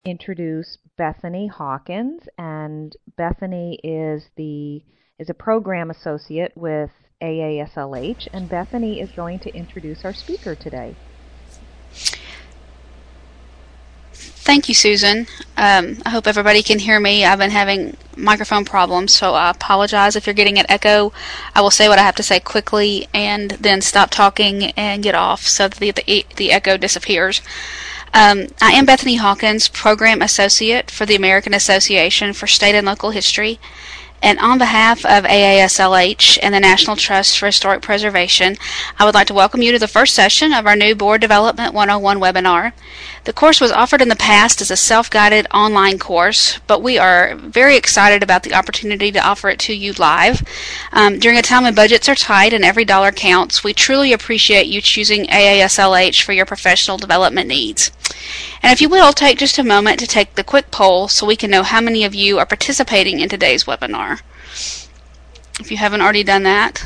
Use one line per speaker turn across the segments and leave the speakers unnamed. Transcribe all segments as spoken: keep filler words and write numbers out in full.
introduce Bethany Hawkins, and Bethany is the is a program associate with A A S L H, and Bethany is going to introduce our speaker today.
Thank you, Susan. Um, I hope everybody can hear me. I've been having microphone problems, so I apologize if you're getting an echo. I will say what I have to say quickly and then stop talking and get off so that the, the, the echo disappears. Um, I am Bethany Hawkins, Program Associate for the American Association for State and Local History. And on behalf of A A S L H and the National Trust for Historic Preservation, I would like to welcome you to the first session of our new Board Development one oh one webinar. The course was offered in the past as a self-guided online course, but we are very excited about the opportunity to offer it to you live. Um, during a time when budgets are tight and every dollar counts, we truly appreciate you choosing A A S L H for your professional development needs. And if you will, take just a moment to take the quick poll so we can know how many of you are participating in today's webinar. If you haven't already done that.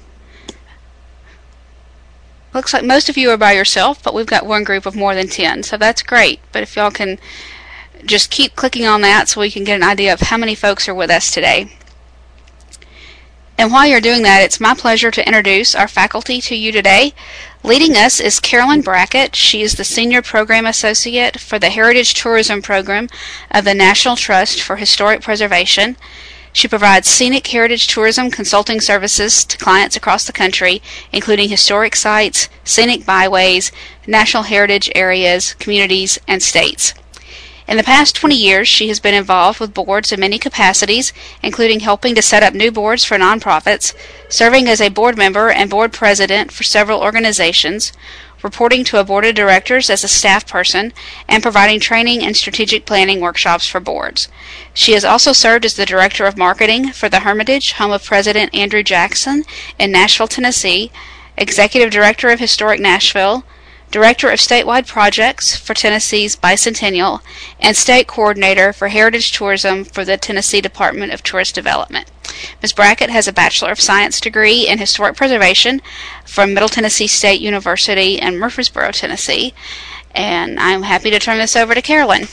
Looks like most of you are by yourself, but we've got one group of more than ten, so that's great. But if y'all can just keep clicking on that so we can get an idea of how many folks are with us today. And while you're doing that, it's my pleasure to introduce our faculty to you today. Leading us is Carolyn Brackett. She is the Senior Program Associate for the Heritage Tourism Program of the National Trust for Historic Preservation. She provides scenic heritage tourism consulting services to clients across the country, including historic sites, scenic byways, national heritage areas, communities, and states. In the past twenty years, she has been involved with boards in many capacities, including helping to set up new boards for nonprofits, serving as a board member and board president for several organizations, reporting to a board of directors as a staff person, and providing training and strategic planning workshops for boards. She has also served as the Director of Marketing for the Hermitage, home of President Andrew Jackson in Nashville, Tennessee, Executive Director of Historic Nashville, Director of Statewide Projects for Tennessee's Bicentennial, and State Coordinator for Heritage Tourism for the Tennessee Department of Tourist Development. Miz Brackett has a Bachelor of Science degree in Historic Preservation from Middle Tennessee State University in Murfreesboro, Tennessee. And I'm happy to turn this over to Carolyn.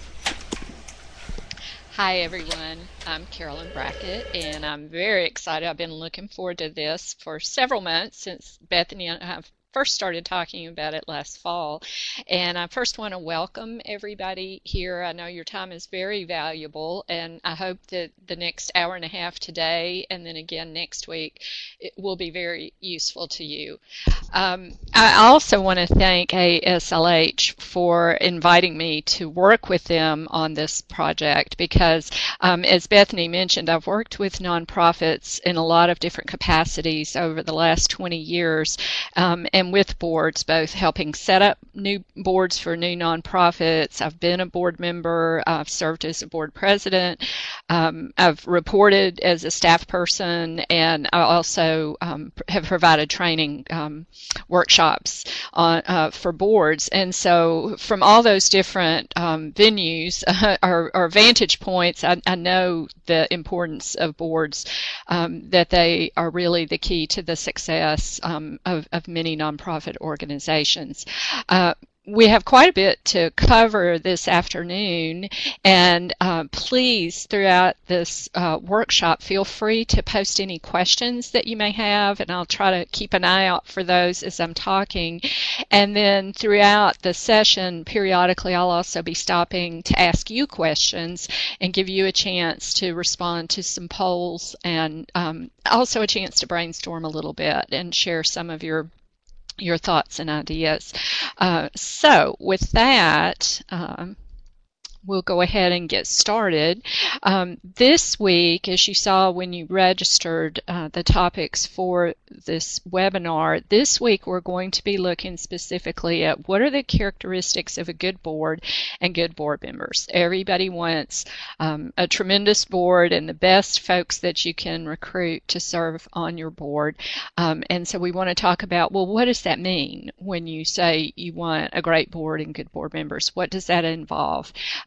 Hi everyone, I'm Carolyn Brackett and I'm very excited. I've been looking forward to this for several months since Bethany and I have first started talking about it last fall. And I first want to welcome everybody here. I know your time is very valuable, and I hope that the next hour and a half today and then again next week it will be very useful to you. Um, I also want to thank A A S L H for inviting me to work with them on this project because, um, as Bethany mentioned, I've worked with nonprofits in a lot of different capacities over the last twenty years. Um, and And with boards, both helping set up new boards for new nonprofits. I've been a board member. I've served as a board president. Um, I've reported as a staff person, and I also um, have provided training um, workshops on, uh, for boards. And so from all those different um, venues uh, or, or vantage points, I, I know the importance of boards, um, that they are really the key to the success um, of, of many nonprofits. Nonprofit organizations. Uh, we have quite a bit to cover this afternoon, and uh, please, throughout this uh, workshop, feel free to post any questions that you may have, and I'll try to keep an eye out for those as I'm talking. And then throughout the session, periodically, I'll also be stopping to ask you questions and give you a chance to respond to some polls, and um, also a chance to brainstorm a little bit and share some of your your thoughts and ideas. Uh, so with that, um, we'll go ahead and get started. Um, this week, as you saw when you registered uh, the topics for this webinar, this week we're going to be looking specifically at what are the characteristics of a good board and good board members. Everybody wants um, a tremendous board and the best folks that you can recruit to serve on your board. Um, and so we want to talk about, well, what does that mean when you say you want a great board and good board members? What does that involve?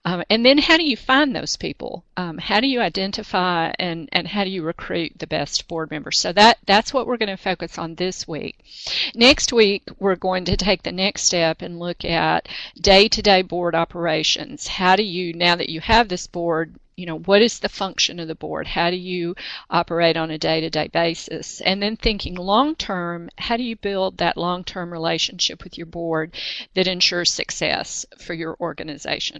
Um, and then how do you find those people? Um, how do you identify and, and how do you recruit the best board members? So that, that's what we're going to focus on this week. Next week, we're going to take the next step and look at day-to-day board operations. How do you, now that you have this board, you know, what is the function of the board? How do you operate on a day-to-day basis? And then thinking long-term, how do you build that long-term relationship with your board that ensures success for your organization?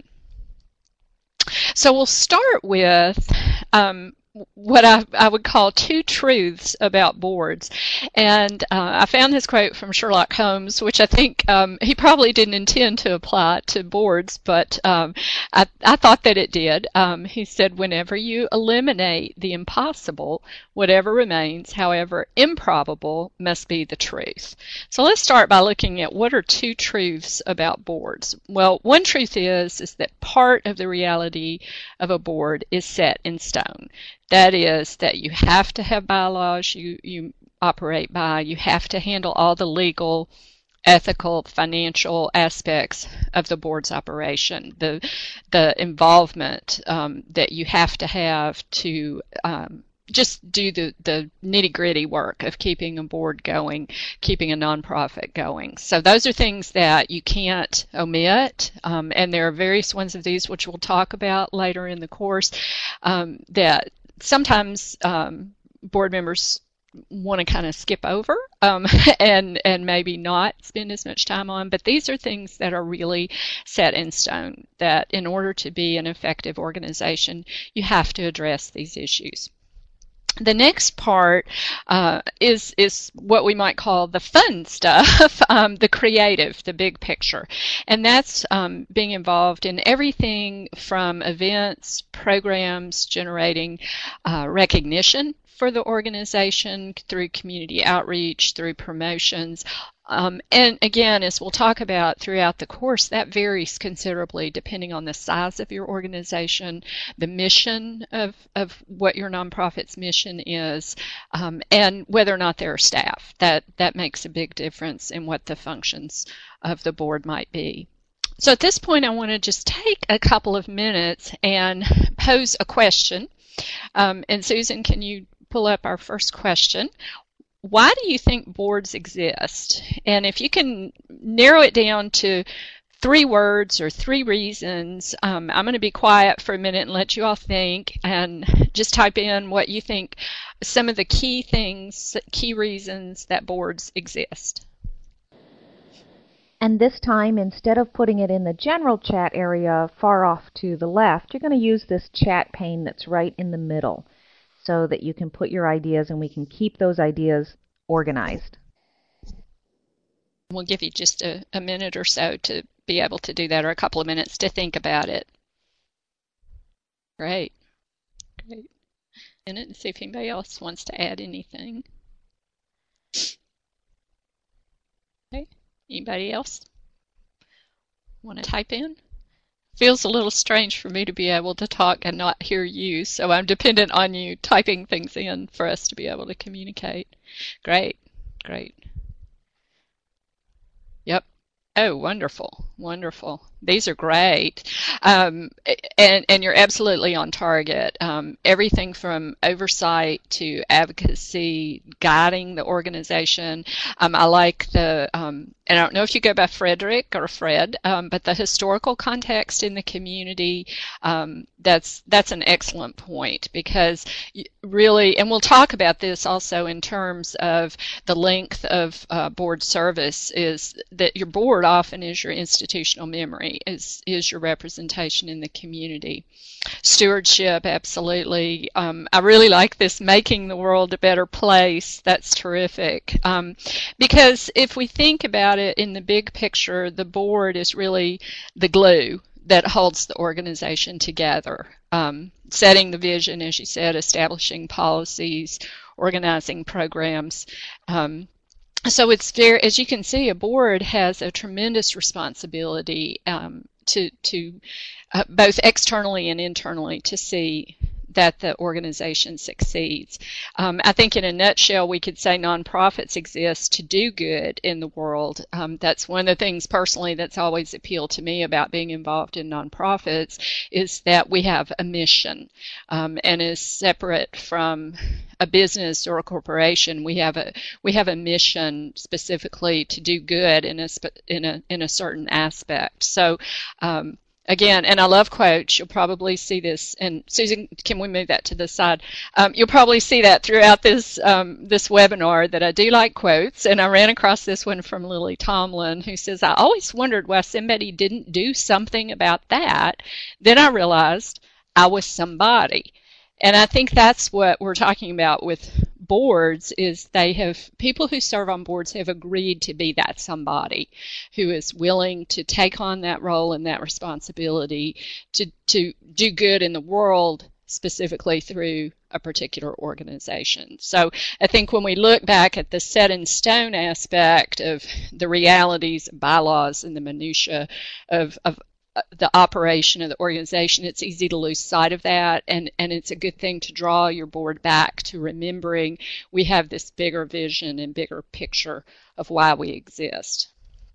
So we'll start with um, what I, I would call two truths about boards. And uh, I found this quote from Sherlock Holmes, which I think um, he probably didn't intend to apply to boards, but um, I, I thought that it did. Um, he said, whenever you eliminate the impossible, whatever remains, however improbable, must be the truth. So let's start by looking at what are two truths about boards. Well, one truth is, is that part of the reality of a board is set in stone. That is that you have to have bylaws you, you operate by. You have to handle all the legal, ethical, financial aspects of the board's operation. The, the involvement um, that you have to have to um, just do the, the nitty-gritty work of keeping a board going, keeping a nonprofit going. So those are things that you can't omit, um, and there are various ones of these which we'll talk about later in the course um, that sometimes um, board members want to kind of skip over um, and and maybe not spend as much time on, but these are things that are really set in stone, that in order to be an effective organization, you have to address these issues. The next part uh, is is what we might call the fun stuff, um, the creative, the big picture. And that's um, being involved in everything from events, programs, generating uh, recognition for the organization through community outreach, through promotions. Um, and again, as we'll talk about throughout the course, that varies considerably depending on the size of your organization, the mission of, of what your nonprofit's mission is, um, and whether or not there are staff. That, that makes a big difference in what the functions of the board might be. So at this point, I want to just take a couple of minutes and pose a question. Um, and Susan, can you pull up our first question? Why do you think boards exist? And if you can narrow it down to three words or three reasons, um, I'm going to be quiet for a minute and let you all think and just type in what you think some of the key things, key reasons that boards exist.
And this time, instead of putting it in the general chat area far off to the left, you're going to use this chat pane that's right in the middle, so that you can put your ideas and we can keep those ideas organized.
We'll give you just a, a minute or so to be able to do that, or a couple of minutes to think about it. Great. Great. And see if anybody else wants to add anything. Okay. Anybody else want to type in? Feels a little strange for me to be able to talk and not hear you, so I'm dependent on you typing things in for us to be able to communicate. Great, great. Yep. Oh, wonderful, wonderful. These are great. Um, and, and you're absolutely on target. Um, everything from oversight to advocacy, guiding the organization. Um, I like the, um, and I don't know if you go by Frederick or Fred, um, but the historical context in the community, um, that's, that's an excellent point, because really, and we'll talk about this also in terms of the length of uh, board service, is that your board often is your institutional memory, is, is your representation in the community. Stewardship, absolutely. Um, I really like this, making the world a better place. That's terrific. Um, because if we think about it in the big picture, the board is really the glue that holds the organization together. Um, setting the vision, as you said, establishing policies, organizing programs. Um, So it's very, as you can see, a board has a tremendous responsibility um, to, to uh, both externally and internally to see that the organization succeeds. Um, I think in a nutshell, we could say nonprofits exist to do good in the world. Um, that's one of the things personally that's always appealed to me about being involved in nonprofits, is that we have a mission, um, and is separate from a business or a corporation. We have a we have a mission specifically to do good in a in a in a certain aspect. So. Um, Again, and I love quotes. You'll probably see this, and Susan, can we move that to the side? Um, you'll probably see that throughout this um, this webinar, that I do like quotes, and I ran across this one from Lily Tomlin, who says, "I always wondered why somebody didn't do something about that. Then I realized I was somebody." And I think that's what we're talking about with boards, is they have, people who serve on boards have agreed to be that somebody who is willing to take on that role and that responsibility to, to do good in the world, specifically through a particular organization. So I think when we look back at the set in stone aspect of the realities, bylaws, and the minutiae of, of the operation of the organization, it's easy to lose sight of that, and, and it's a good thing to draw your board back to remembering we have this bigger vision and bigger picture of why we exist.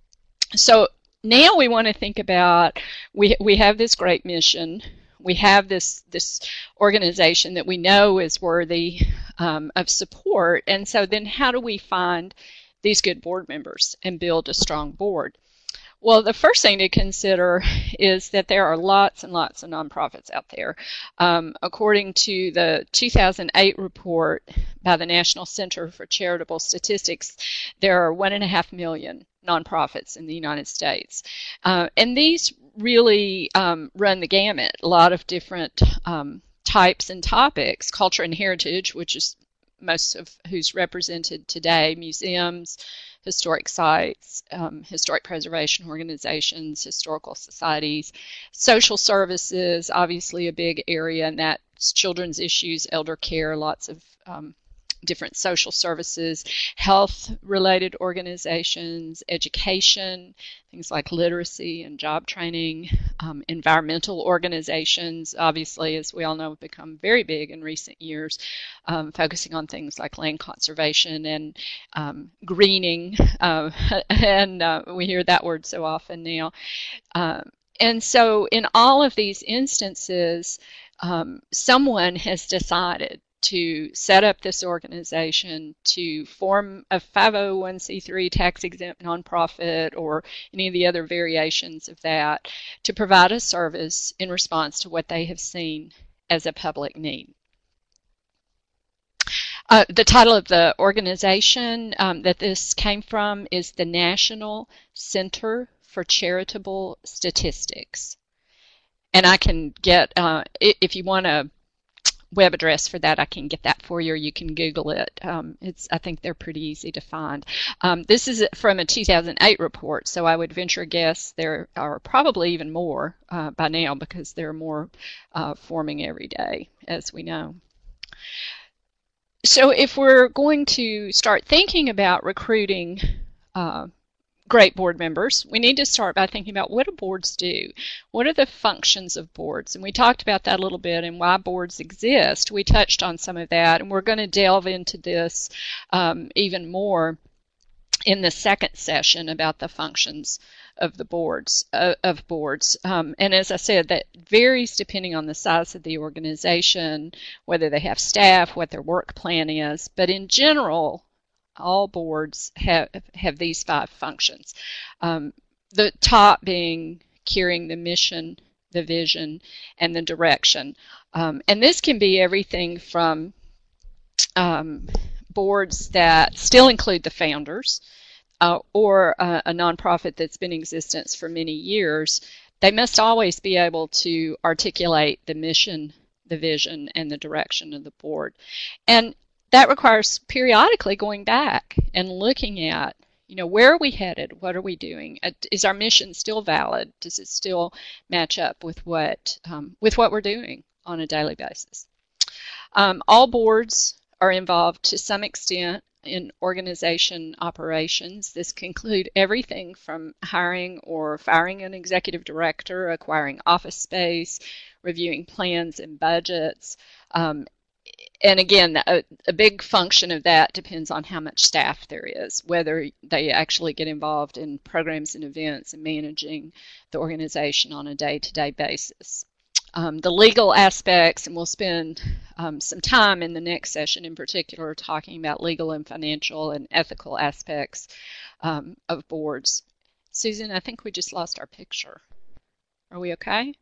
So now we want to think about, we, we have this great mission, we have this, this organization that we know is worthy um, of support, and so then how do we find these good board members and build a strong board? Well, the first thing to consider is that there are lots and lots of nonprofits out there. Um, according to the two thousand eight report by the National Center for Charitable Statistics, there are one and a half million nonprofits in the United States. Uh, and these really um, run the gamut, a lot of different um, types and topics. Culture and heritage, which is most of who's represented today, museums, historic sites, um, historic preservation organizations, historical societies, social services, obviously a big area, and that's children's issues, elder care, lots of um, different social services, health-related organizations, education, things like literacy and job training, um, environmental organizations, obviously, as we all know, have become very big in recent years, um, focusing on things like land conservation and um, greening, uh, and uh, we hear that word so often now. Uh, and so in all of these instances, um, someone has decided to set up this organization, to form a five oh one c three tax-exempt nonprofit or any of the other variations of that, to provide a service in response to what they have seen as a public need. Uh, the title of the organization um, that this came from is the National Center for Charitable Statistics. And I can get, uh, if you want a web address for that, I can get that for you, or you can Google it. Um, it's, I think they're pretty easy to find. Um, this is from a two thousand eight report, so I would venture a guess there are probably even more uh, by now, because there are more uh, forming every day, as we know. So if we're going to start thinking about recruiting uh, great board members, we need to start by thinking about, what do boards do? What are the functions of boards? And we talked about that a little bit, and why boards exist. We touched on some of that, and we're going to delve into this um, even more in the second session about the functions of the boards uh, of boards. Um, and as I said, that varies depending on the size of the organization, whether they have staff, what their work plan is. But in general, all boards have have these five functions. Um, the top being carrying the mission, the vision, and the direction. Um, and this can be everything from um, boards that still include the founders, uh, or a, a nonprofit that's been in existence for many years. They must always be able to articulate the mission, the vision, and the direction of the board. And that requires periodically going back and looking at, you know, where are we headed? What are we doing? Is our mission still valid? Does it still match up with what um, with what we're doing on a daily basis? Um, all boards are involved to some extent in organization operations. This can include everything from hiring or firing an executive director, acquiring office space, reviewing plans and budgets. Um, and again, a, a big function of that depends on how much staff there is, whether they actually get involved in programs and events and managing the organization on a day-to-day basis. Um, the legal aspects, and we'll spend um, some time in the next session in particular talking about legal and financial and ethical aspects um, of boards. Susan, I think we just lost our picture. Are we okay?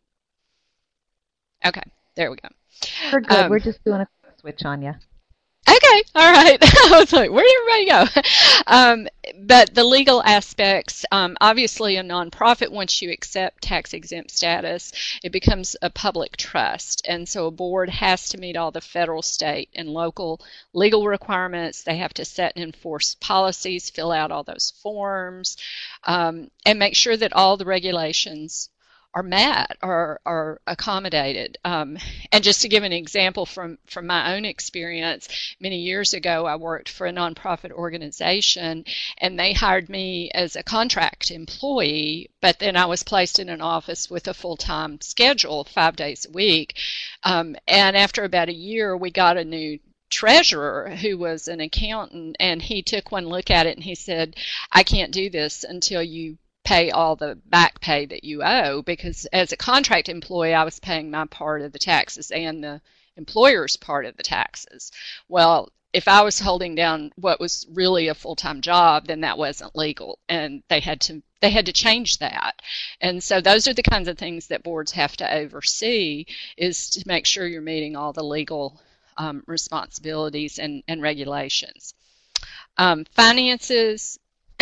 Okay, there we go.
We're good.
Um,
We're just doing a quick switch on you.
Okay, all right. I was like, where did everybody go? Um, but the legal aspects, um, obviously a nonprofit, once you accept tax-exempt status, it becomes a public trust. And so a board has to meet all the federal, state, and local legal requirements. They have to set and enforce policies, fill out all those forms, um, and make sure that all the regulations are met or are accommodated. Um, and just to give an example from, from my own experience, many years ago I worked for a nonprofit organization and they hired me as a contract employee, but then I was placed in an office with a full-time schedule, five days a week. Um, and after about a year, we got a new treasurer who was an accountant, and he took one look at it and he said, I can't do this until you pay all the back pay that you owe, because as a contract employee I was paying my part of the taxes and the employer's part of the taxes. Well, if I was holding down what was really a full-time job, then that wasn't legal, and they had to they had to change that. And so those are the kinds of things that boards have to oversee, is to make sure you're meeting all the legal um, responsibilities and, and regulations. Um, finances.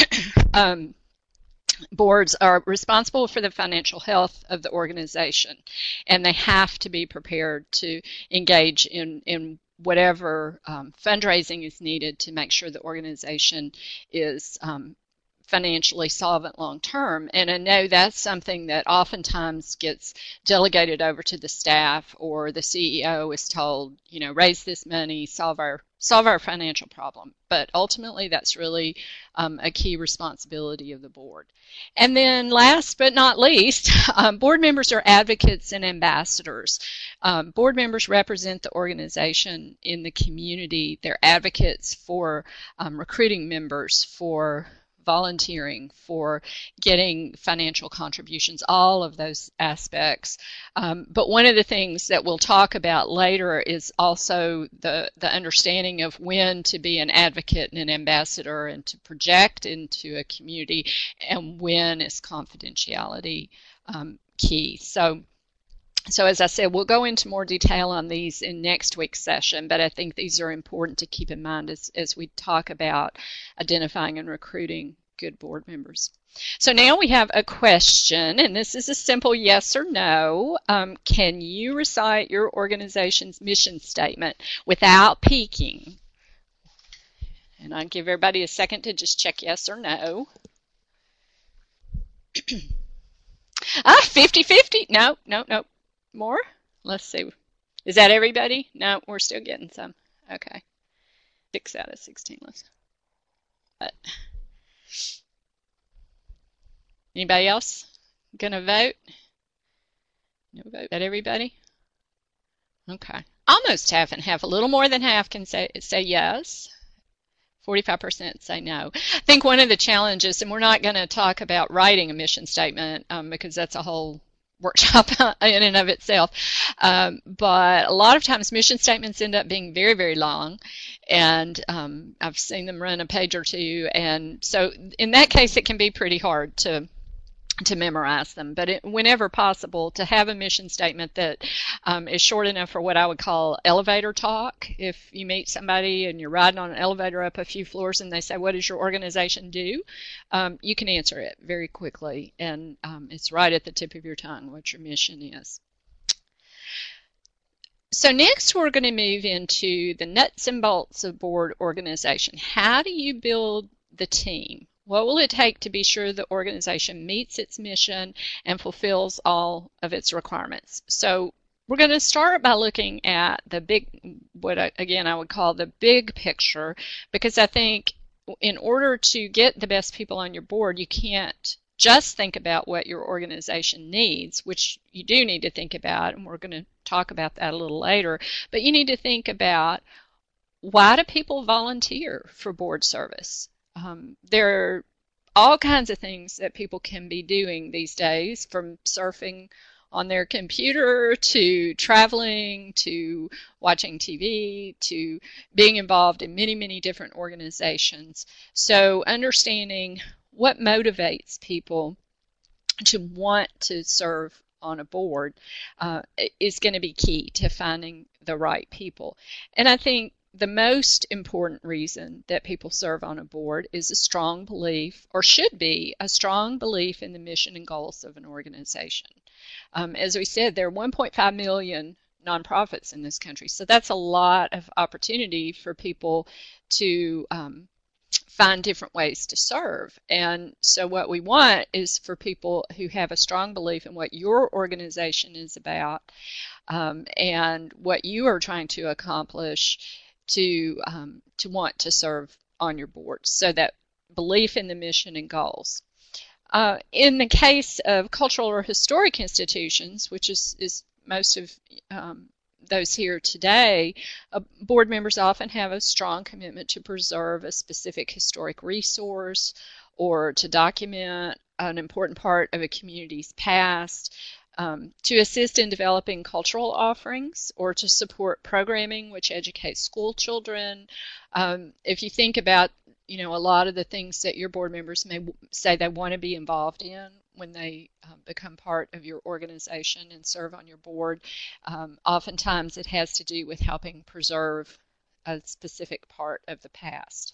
um, Boards are responsible for the financial health of the organization, and they have to be prepared to engage in, in whatever um, fundraising is needed to make sure the organization is um, financially solvent long term. And I know that's something that oftentimes gets delegated over to the staff, or the C E O is told, you know, raise this money, solve our solve our financial problem. But ultimately that's really um, a key responsibility of the board. And then last but not least, um, board members are advocates and ambassadors. Um, board members represent the organization in the community. They're advocates for um, recruiting members, for volunteering, for getting financial contributions, all of those aspects. Um, but one of the things that we'll talk about later is also the, the understanding of when to be an advocate and an ambassador and to project into a community, and when is confidentiality um, key. So So as I said, we'll go into more detail on these in next week's session, but I think these are important to keep in mind as, as we talk about identifying and recruiting good board members. So now we have a question, and this is a simple yes or no. Um, can you recite your organization's mission statement without peeking? And I'll give everybody a second to just check yes or no. ah, fifty fifty. No, no, no. More? Let's see. Is that everybody? No, we're still getting some. Okay. Six out of sixteen. Let's. But anybody else gonna vote? No vote. Is that everybody? Okay. Almost half and half. A little more than half can say say yes. forty-five percent say no. I think one of the challenges, and we're not going to talk about writing a mission statement um, because that's a whole workshop in and of itself, um, but a lot of times mission statements end up being very, very long, and um, I've seen them run a page or two, and so in that case it can be pretty hard to to memorize them. But it, whenever possible, to have a mission statement that um, is short enough for what I would call elevator talk. If you meet somebody and you're riding on an elevator up a few floors and they say, what does your organization do? Um, you can answer it very quickly, and um, it's right at the tip of your tongue what your mission is. So next we're going to move into the nuts and bolts of board organization. How do you build the team? What will it take to be sure the organization meets its mission and fulfills all of its requirements? So we're going to start by looking at the big, what I, again I would call the big picture, because I think in order to get the best people on your board, you can't just think about what your organization needs, which you do need to think about, and we're going to talk about that a little later, but you need to think about, why do people volunteer for board service? Um, there are all kinds of things that people can be doing these days, from surfing on their computer to traveling to watching T V to being involved in many, many different organizations. So understanding what motivates people to want to serve on a board uh, is going to be key to finding the right people. And I think the most important reason that people serve on a board is a strong belief, or should be a strong belief, in the mission and goals of an organization. Um, as we said, there are one point five million nonprofits in this country, so that's a lot of opportunity for people to um, find different ways to serve. And so what we want is for people who have a strong belief in what your organization is about um, and what you are trying to accomplish, to um, to want to serve on your board. So that belief in the mission and goals. Uh, in the case of cultural or historic institutions, which is, is most of um, those here today, uh, board members often have a strong commitment to preserve a specific historic resource or to document an important part of a community's past, um, to assist in developing cultural offerings, or to support programming which educates school children. Um, if you think about, you know, a lot of the things that your board members may say they want to be involved in when they um, become part of your organization and serve on your board, um, oftentimes it has to do with helping preserve a specific part of the past.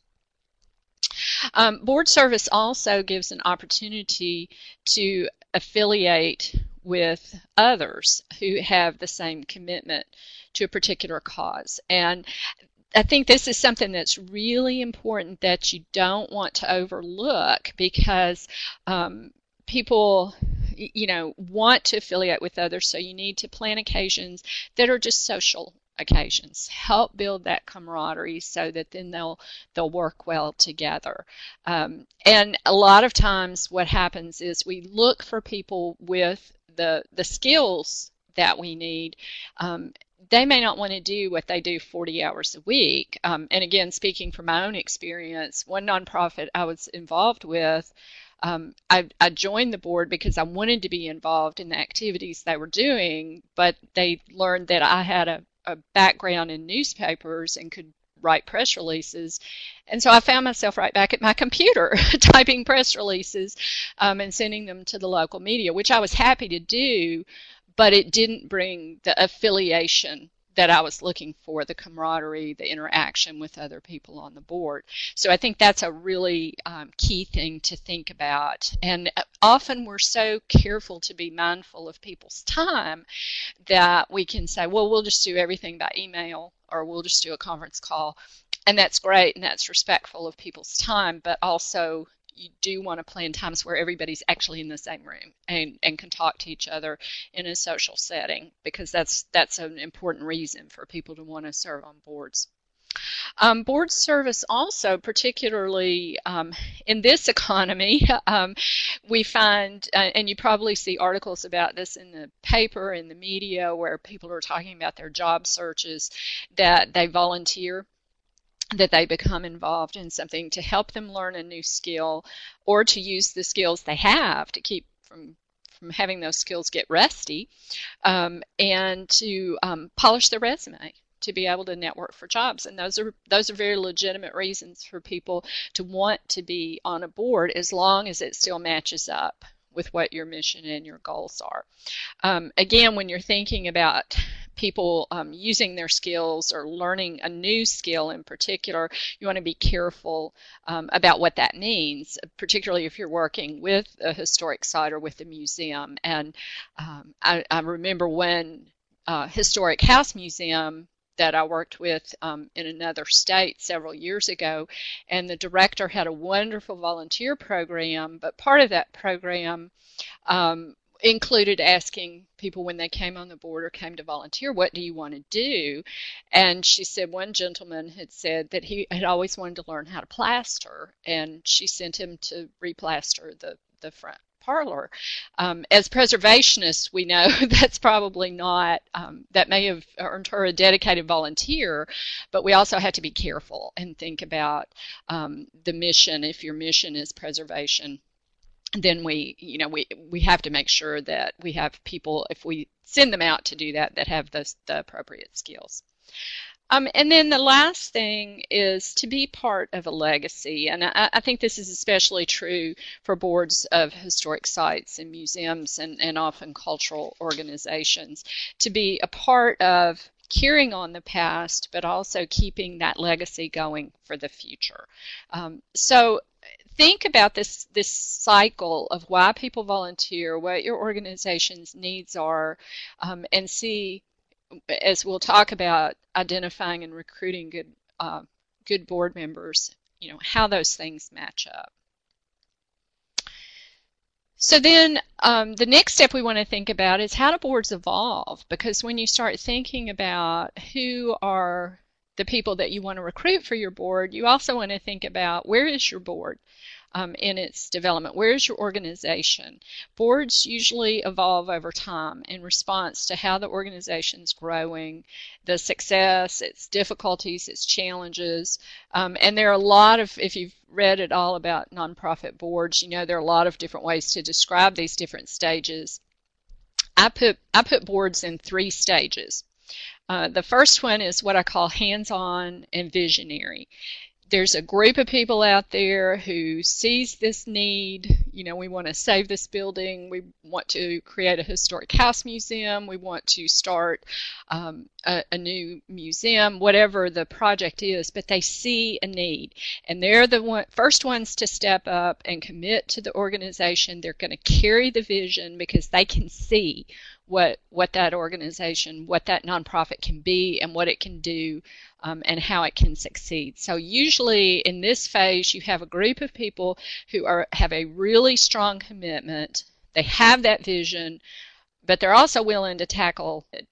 Um, board service also gives an opportunity to affiliate with others who have the same commitment to a particular cause. And I think this is something that's really important that you don't want to overlook, because um, people, you know, want to affiliate with others, so you need to plan occasions that are just social occasions. Help build that camaraderie so that then they'll they'll work well together. Um, and a lot of times what happens is we look for people with the the skills that we need. Um, they may not want to do what they do forty hours a week. Um, and again, speaking from my own experience, one nonprofit I was involved with, um, I, I joined the board because I wanted to be involved in the activities they were doing, but they learned that I had a, a background in newspapers and could write press releases. And so I found myself right back at my computer typing press releases um, and sending them to the local media, which I was happy to do, but it didn't bring the affiliation that I was looking for, the camaraderie, the interaction with other people on the board. So I think that's a really um, key thing to think about. And often we're so careful to be mindful of people's time that we can say, well, we'll just do everything by email, or we'll just do a conference call. And that's great, and that's respectful of people's time, but also you do want to plan times where everybody's actually in the same room and, and can talk to each other in a social setting, because that's that's an important reason for people to want to serve on boards. Um, board service also, particularly um, in this economy, um, we find, uh, and you probably see articles about this in the paper, in the media, where people are talking about their job searches, that they volunteer, that they become involved in something to help them learn a new skill, or to use the skills they have to keep from from having those skills get rusty, um, and to um, polish their resume, to be able to network for jobs. And those are those are very legitimate reasons for people to want to be on a board, as long as it still matches up with what your mission and your goals are. Um, again, when you're thinking about people um, using their skills or learning a new skill in particular, you want to be careful um, about what that means, particularly if you're working with a historic site or with a museum. And um, I, I remember one uh, historic house museum that I worked with um, in another state several years ago, and the director had a wonderful volunteer program, but part of that program um, included asking people when they came on the board or came to volunteer, what do you want to do? And she said one gentleman had said that he had always wanted to learn how to plaster, and she sent him to replaster the, the front parlor. Um, as preservationists, we know that's probably not, um, that may have earned her a dedicated volunteer, but we also have to be careful and think about um, the mission. If your mission is preservation, then we, you know, we, we have to make sure that we have people, if we send them out to do that, that have the, the appropriate skills. Um, and then the last thing is to be part of a legacy. And I, I think this is especially true for boards of historic sites and museums and, and often cultural organizations. To be a part of carrying on the past, but also keeping that legacy going for the future. Um, so think about this, this cycle of why people volunteer, what your organization's needs are, um, and see, as we'll talk about identifying and recruiting good uh, good board members, you know, how those things match up. So then um, the next step we want to think about is how do boards evolve? Because when you start thinking about who are the people that you want to recruit for your board, you also want to think about where is your board um, in its development? Where is your organization? Boards usually evolve over time in response to how the organization's growing, the success, its difficulties, its challenges. Um, and there are a lot of, if you've read at all about nonprofit boards, you know there are a lot of different ways to describe these different stages. I put, I put boards in three stages. Uh, the first one is what I call hands-on and visionary. There's a group of people out there who sees this need. You know, we want to save this building. We want to create a historic house museum. We want to start um, a, a new museum, whatever the project is, but they see a need. And they're the one, first ones to step up and commit to the organization. They're going to carry the vision because they can see what what that organization, what that nonprofit can be and what it can do um, and how it can succeed. So usually in this phase you have a group of people who are have a really strong commitment. They have that vision, but they're also willing to tackle it.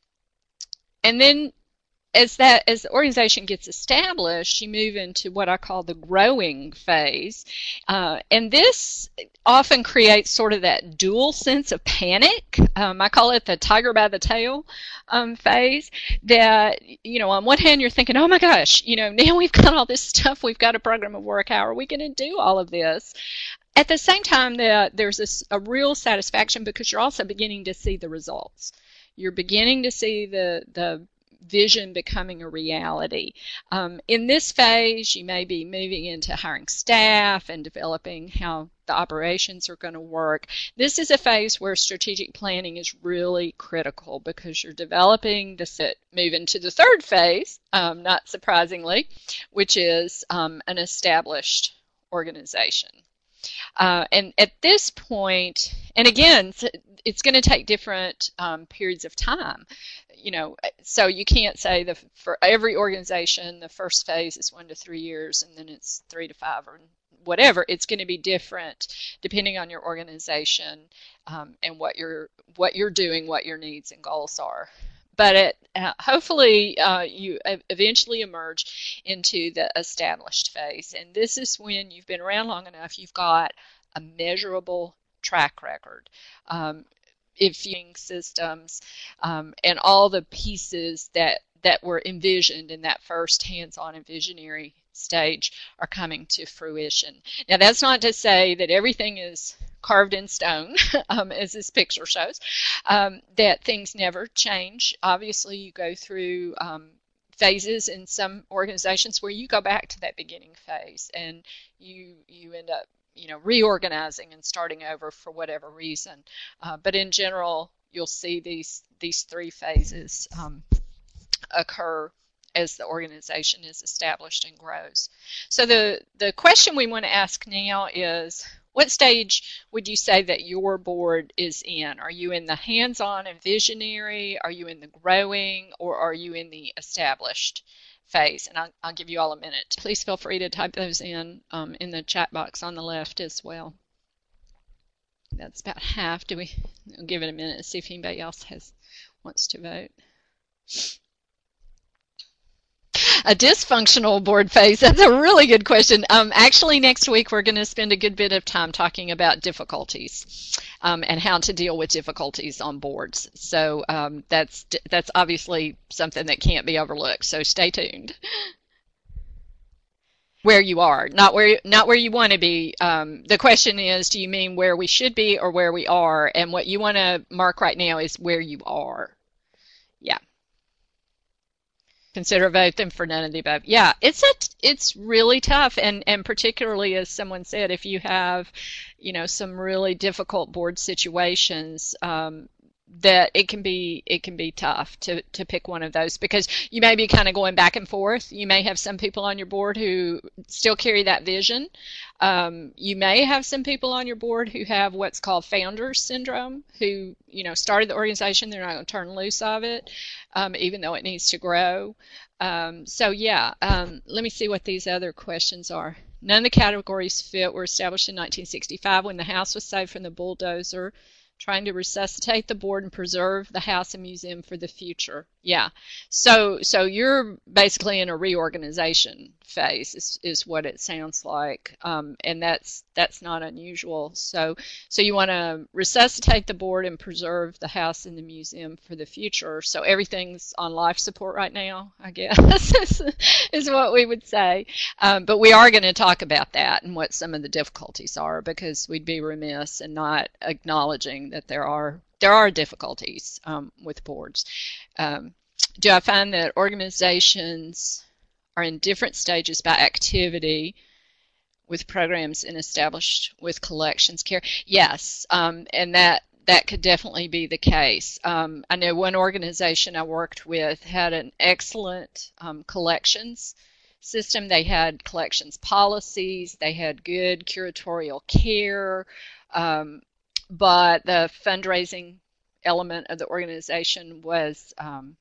And then as that as the organization gets established, you move into what I call the growing phase. Uh, and this often creates sort of that dual sense of panic. Um, I call it the tiger by the tail um, phase. That, you know, on one hand you're thinking, oh my gosh, you know, now we've got all this stuff, we've got a program of work, how are we going to do all of this? At the same time, that there's this, a real satisfaction because you're also beginning to see the results. You're beginning to see the the vision becoming a reality. Um, in this phase, you may be moving into hiring staff and developing how the operations are going to work. This is a phase where strategic planning is really critical because you're developing the set. Move into the third phase, um, not surprisingly, which is um, an established organization. Uh, and at this point, and again, it's going to take different um, periods of time. You know, so you can't say that for every organization the first phase is one to three years and then it's three to five or whatever. It's going to be different depending on your organization um, and what you're what you're doing, what your needs and goals are. But it, uh, hopefully uh, you eventually emerge into the established phase, and this is when you've been around long enough. You've got a measurable track record. Um, if you systems um, and all the pieces that that were envisioned in that first hands-on and visionary stage are coming to fruition. Now that's not to say that everything is carved in stone, um, as this picture shows, um, that things never change. Obviously you go through um, phases in some organizations where you go back to that beginning phase and you you end up you know, reorganizing and starting over for whatever reason. Uh, but in general, you'll see these these three phases um, occur as the organization is established and grows. So the, the question we want to ask now is, what stage would you say that your board is in? Are you in the hands-on and visionary? Are you in the growing? Or are you in the established phase? And I'll, I'll give you all a minute. Please feel free to type those in um, in the chat box on the left as well. That's about half. Do we we'll give it a minute and see if anybody else has wants to vote. A dysfunctional board phase. That's a really good question. Um, actually, next week we're going to spend a good bit of time talking about difficulties um, and how to deal with difficulties on boards. So um, that's that's obviously something that can't be overlooked. So stay tuned. Where you are, not where not where you want to be. Um, the question is, do you mean where we should be or where we are? And what you want to mark right now is where you are. Yeah. Consider both and for none of the above. Yeah, it's a, it's really tough, and and particularly as someone said, if you have, you know, some really difficult board situations, um, that it can be it can be tough to to pick one of those, because you may be kind of going back and forth. You may have some people on your board who still carry that vision. Um, you may have some people on your board who have what's called founder syndrome, who, you know, started the organization, they're not going to turn loose of it, um, even though it needs to grow. Um, so yeah, um, let me see what these other questions are. None of the categories fit were established in nineteen sixty-five when the house was saved from the bulldozer, trying to resuscitate the board and preserve the house and museum for the future. Yeah. So so you're basically in a reorganization phase is, is what it sounds like. Um, and that's that's not unusual. So so you want to resuscitate the board and preserve the house and the museum for the future. So everything's on life support right now, I guess, is, is what we would say. Um, but we are going to talk about that and what some of the difficulties are, because we'd be remiss in not acknowledging that there are there are difficulties um, with boards. Um, do I find that organizations are in different stages by activity with programs and established with collections care? Yes, um, and that that could definitely be the case. Um, I know one organization I worked with had an excellent um, collections system. They had collections policies, they had good curatorial care, um, but the fundraising element of the organization was um,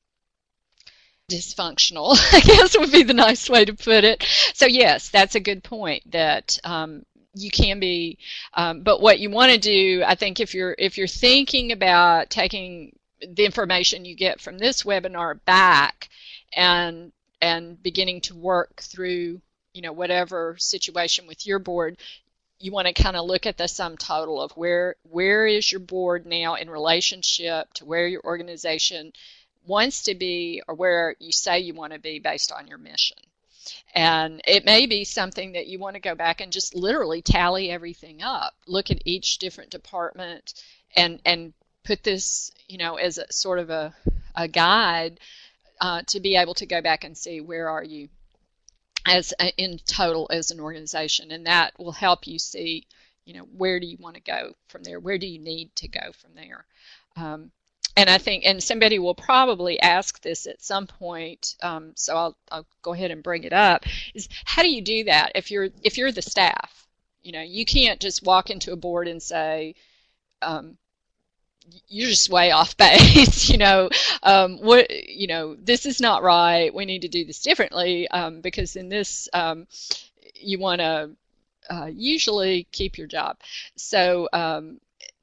dysfunctional, I guess would be the nice way to put it. So yes, that's a good point, that um, you can be, um, but what you want to do, I think, if you're if you're thinking about taking the information you get from this webinar back and and beginning to work through, you know, whatever situation with your board, you want to kind of look at the sum total of where where is your board now in relationship to where your organization wants to be, or where you say you want to be based on your mission. And it may be something that you want to go back and just literally tally everything up, look at each different department, and and put this, you know, as a sort of a, a guide uh, to be able to go back and see where are you as a, in total as an organization, and that will help you see, you know, where do you want to go from there, where do you need to go from there. Um, and I think, and somebody will probably ask this at some point, um, so I'll, I'll go ahead and bring it up, is how do you do that if you're if you're the staff? You know, you can't just walk into a board and say, um, you're just way off base, you know, um, what, you know, this is not right, we need to do this differently, um, because in this, um, you want to uh, usually keep your job. So um,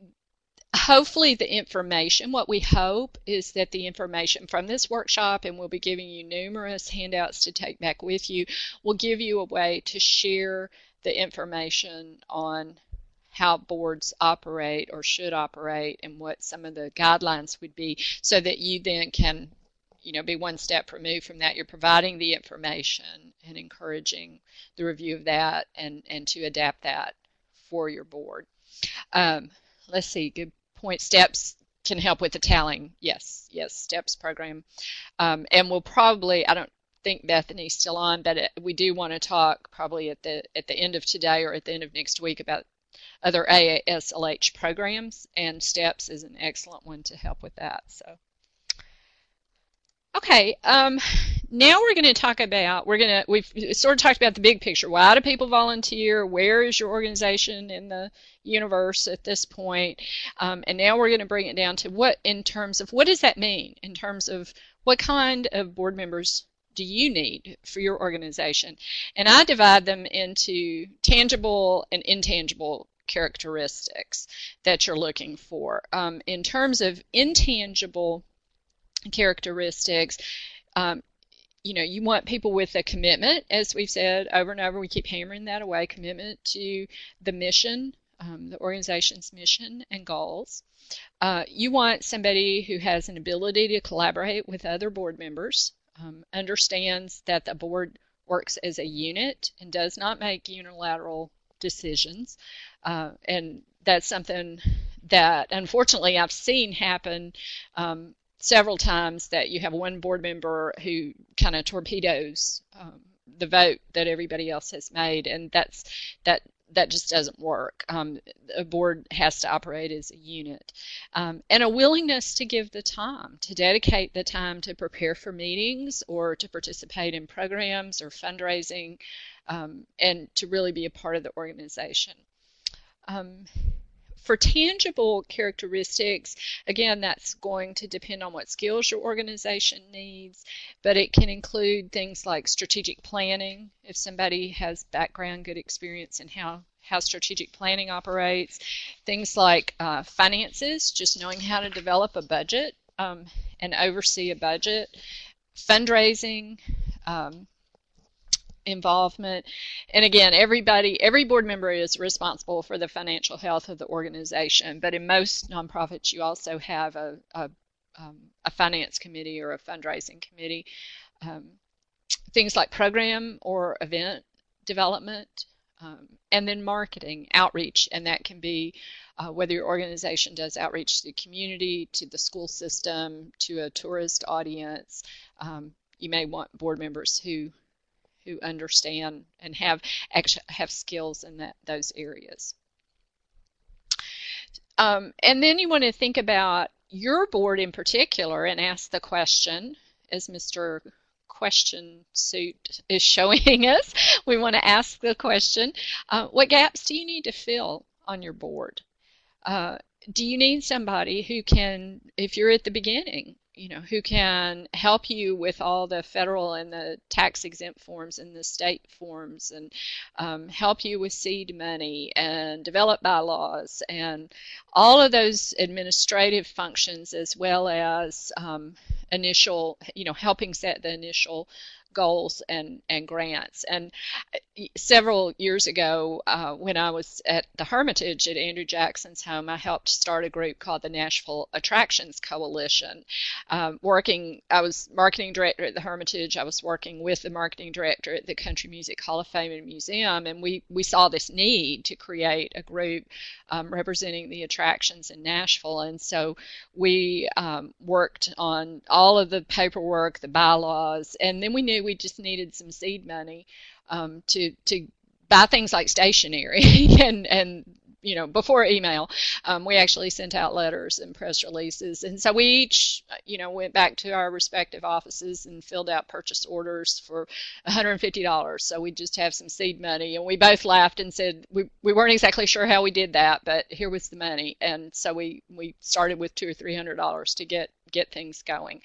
hopefully the information, what we hope is that the information from this workshop, and we'll be giving you numerous handouts to take back with you, will give you a way to share the information on how boards operate or should operate and what some of the guidelines would be, so that you then can, you know, be one step removed from that. You're providing the information and encouraging the review of that and, and to adapt that for your board. Um, let's see, good point. STEPS can help with the tallying. Yes, yes, STEPS program. Um, and we'll probably, I don't think Bethany's still on, but it, we do want to talk probably at the at the end of today or at the end of next week about other A A S L H programs, and STEPS is an excellent one to help with that. So, okay, um, now we're going to talk about, we're going to, we've sort of talked about the big picture. Why do people volunteer? Where is your organization in the universe at this point? Um, and now we're going to bring it down to what, in terms of, what does that mean in terms of what kind of board members do you need for your organization? And I divide them into tangible and intangible characteristics that you're looking for. Um, in terms of intangible characteristics, um, you know, you want people with a commitment, as we've said over and over. We keep hammering that away, commitment to the mission, um, the organization's mission and goals. Uh, you want somebody who has an ability to collaborate with other board members, um, understands that the board works as a unit and does not make unilateral decisions. Uh, and that's something that, unfortunately, I've seen happen um, several times, that you have one board member who kind of torpedoes um, the vote that everybody else has made, and that's that that just doesn't work. Um, a board has to operate as a unit. Um, and a willingness to give the time, to dedicate the time to prepare for meetings or to participate in programs or fundraising, um, and to really be a part of the organization. Um, For tangible characteristics, again, that's going to depend on what skills your organization needs, but it can include things like strategic planning. If somebody has background, good experience in how, how strategic planning operates, things like uh, finances, just knowing how to develop a budget um, and oversee a budget, fundraising, um, involvement. And again, everybody, every board member is responsible for the financial health of the organization, but in most nonprofits you also have a, a, um, a finance committee or a fundraising committee. Um, things like program or event development, um, and then marketing, outreach, and that can be uh, whether your organization does outreach to the community, to the school system, to a tourist audience. Um, you may want board members who who understand and have actually have skills in that those areas. Um, and then you want to think about your board in particular and ask the question, as Mister Question Suit is showing us. We want to ask the question, uh, what gaps do you need to fill on your board? Uh, do you need somebody who can, if you're at the beginning, you know, who can help you with all the federal and the tax exempt forms and the state forms, and um, help you with seed money and develop bylaws and all of those administrative functions, as well as um, initial, you know, helping set the initial goals and, and grants. And several years ago, uh, when I was at the Hermitage at Andrew Jackson's home, I helped start a group called the Nashville Attractions Coalition. Um, working, I was marketing director at the Hermitage. I was working with the marketing director at the Country Music Hall of Fame and Museum, and we, we saw this need to create a group um, representing the attractions in Nashville. And so we um, worked on all of the paperwork, the bylaws, and then we knew we just needed some seed money um, to to buy things like stationery and and you know, before email, um, we actually sent out letters and press releases, and so we each you know went back to our respective offices and filled out purchase orders for one hundred fifty dollars. So we just have some seed money, and we both laughed and said we we weren't exactly sure how we did that, but here was the money, and so we we started with two or three hundred dollars to get get things going.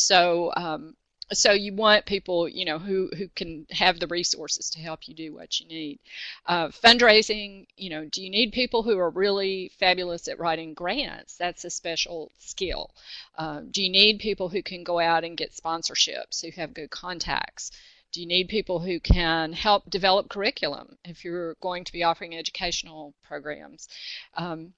So um, So you want people, you know, who, who can have the resources to help you do what you need. Uh, fundraising, you know, do you need people who are really fabulous at writing grants? That's a special skill. Uh, do you need people who can go out and get sponsorships, who have good contacts? Do you need people who can help develop curriculum if you're going to be offering educational programs? Um,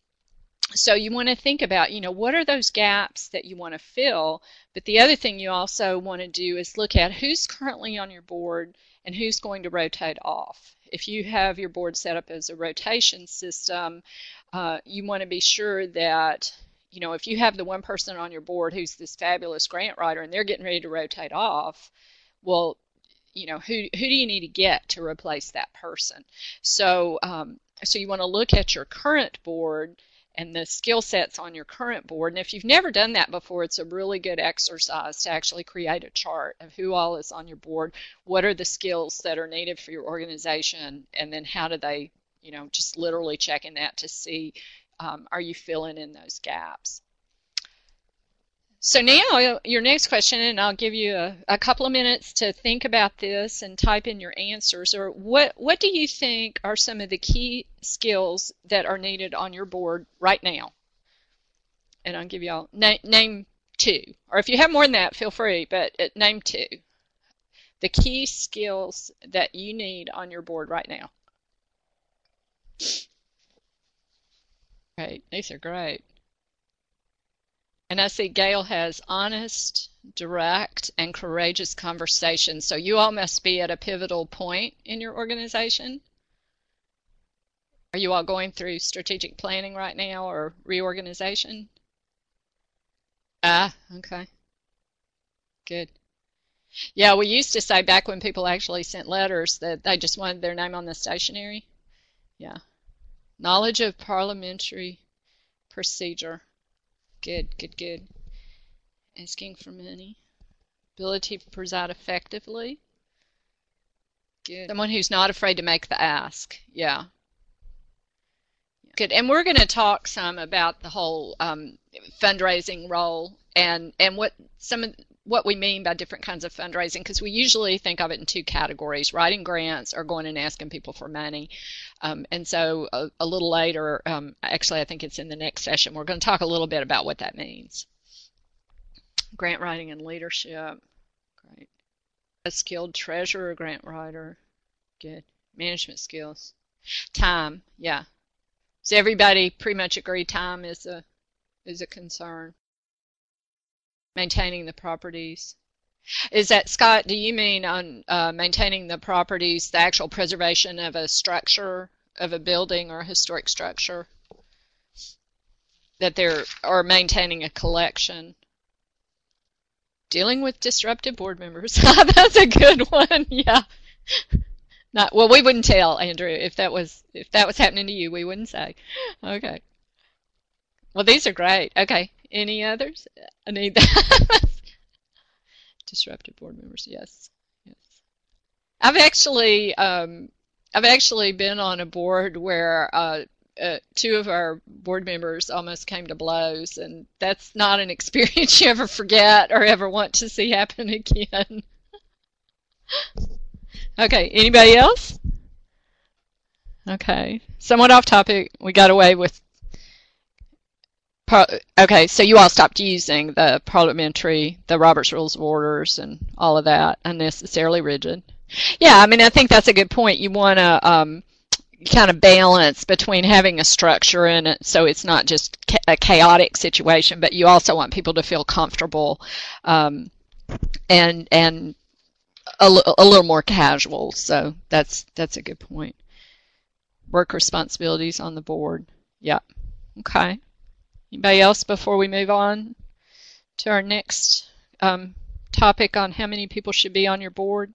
So you want to think about, you know, what are those gaps that you want to fill? But the other thing you also want to do is look at who's currently on your board and who's going to rotate off. If you have your board set up as a rotation system, uh, you want to be sure that, you know, if you have the one person on your board who's this fabulous grant writer and they're getting ready to rotate off, well, you know, who, who do you need to get to replace that person? So, um, so you want to look at your current board and the skill sets on your current board. And if you've never done that before, it's a really good exercise to actually create a chart of who all is on your board, what are the skills that are needed for your organization, and then how do they, you know, just literally checking that to see, um, are you filling in those gaps? So now your next question, and I'll give you a, a couple of minutes to think about this and type in your answers, or what, what do you think are some of the key skills that are needed on your board right now? And I'll give y'all, na name two. Or if you have more than that, feel free, but uh, name two. the key skills that you need on your board right now. Great, these are great. And I see Gail has honest, direct, and courageous conversations. So you all must be at a pivotal point in your organization. Are you all going through strategic planning right now or reorganization? Ah, okay. Good. Yeah, we used to say back when people actually sent letters that they just wanted their name on the stationery. Yeah. Knowledge of parliamentary procedure. Good, good, good. Asking for money. Ability to preside effectively. Good. Someone who's not afraid to make the ask. Yeah. Good. And we're going to talk some about the whole um, fundraising role and and what some of what we mean by different kinds of fundraising, because we usually think of it in two categories: writing grants or going and asking people for money. Um, and so a, a little later, um, actually I think it's in the next session, we're going to talk a little bit about what that means. Grant writing and leadership. Great. A skilled treasurer, grant writer. Good. Management skills. Time. Yeah. So everybody pretty much agree time is a is a concern. Maintaining the properties. Is that, Scott, do you mean on uh, maintaining the properties, the actual preservation of a structure, of a building or a historic structure? That they're, or maintaining a collection? Dealing with disruptive board members. That's a good one, yeah. Not, well, we wouldn't tell, Andrew, if that was if that was happening to you, we wouldn't say. Okay. Well, these are great. Okay. Any others? I need that. Disruptive board members, yes. Yes. I've actually um, I've actually been on a board where uh, uh, two of our board members almost came to blows, and that's not an experience you ever forget or ever want to see happen again. Okay, anybody else? Okay, somewhat off topic. We got away with. Okay, so you all stopped using the parliamentary, the Robert's Rules of Orders and all of that, unnecessarily rigid. Yeah, I mean, I think that's a good point. You want to um, kind of balance between having a structure in it so it's not just a chaotic situation, but you also want people to feel comfortable um, and and a, a little more casual. So that's that's a good point. Work responsibilities on the board. Yeah. Okay. Anybody else before we move on to our next um, topic on how many people should be on your board?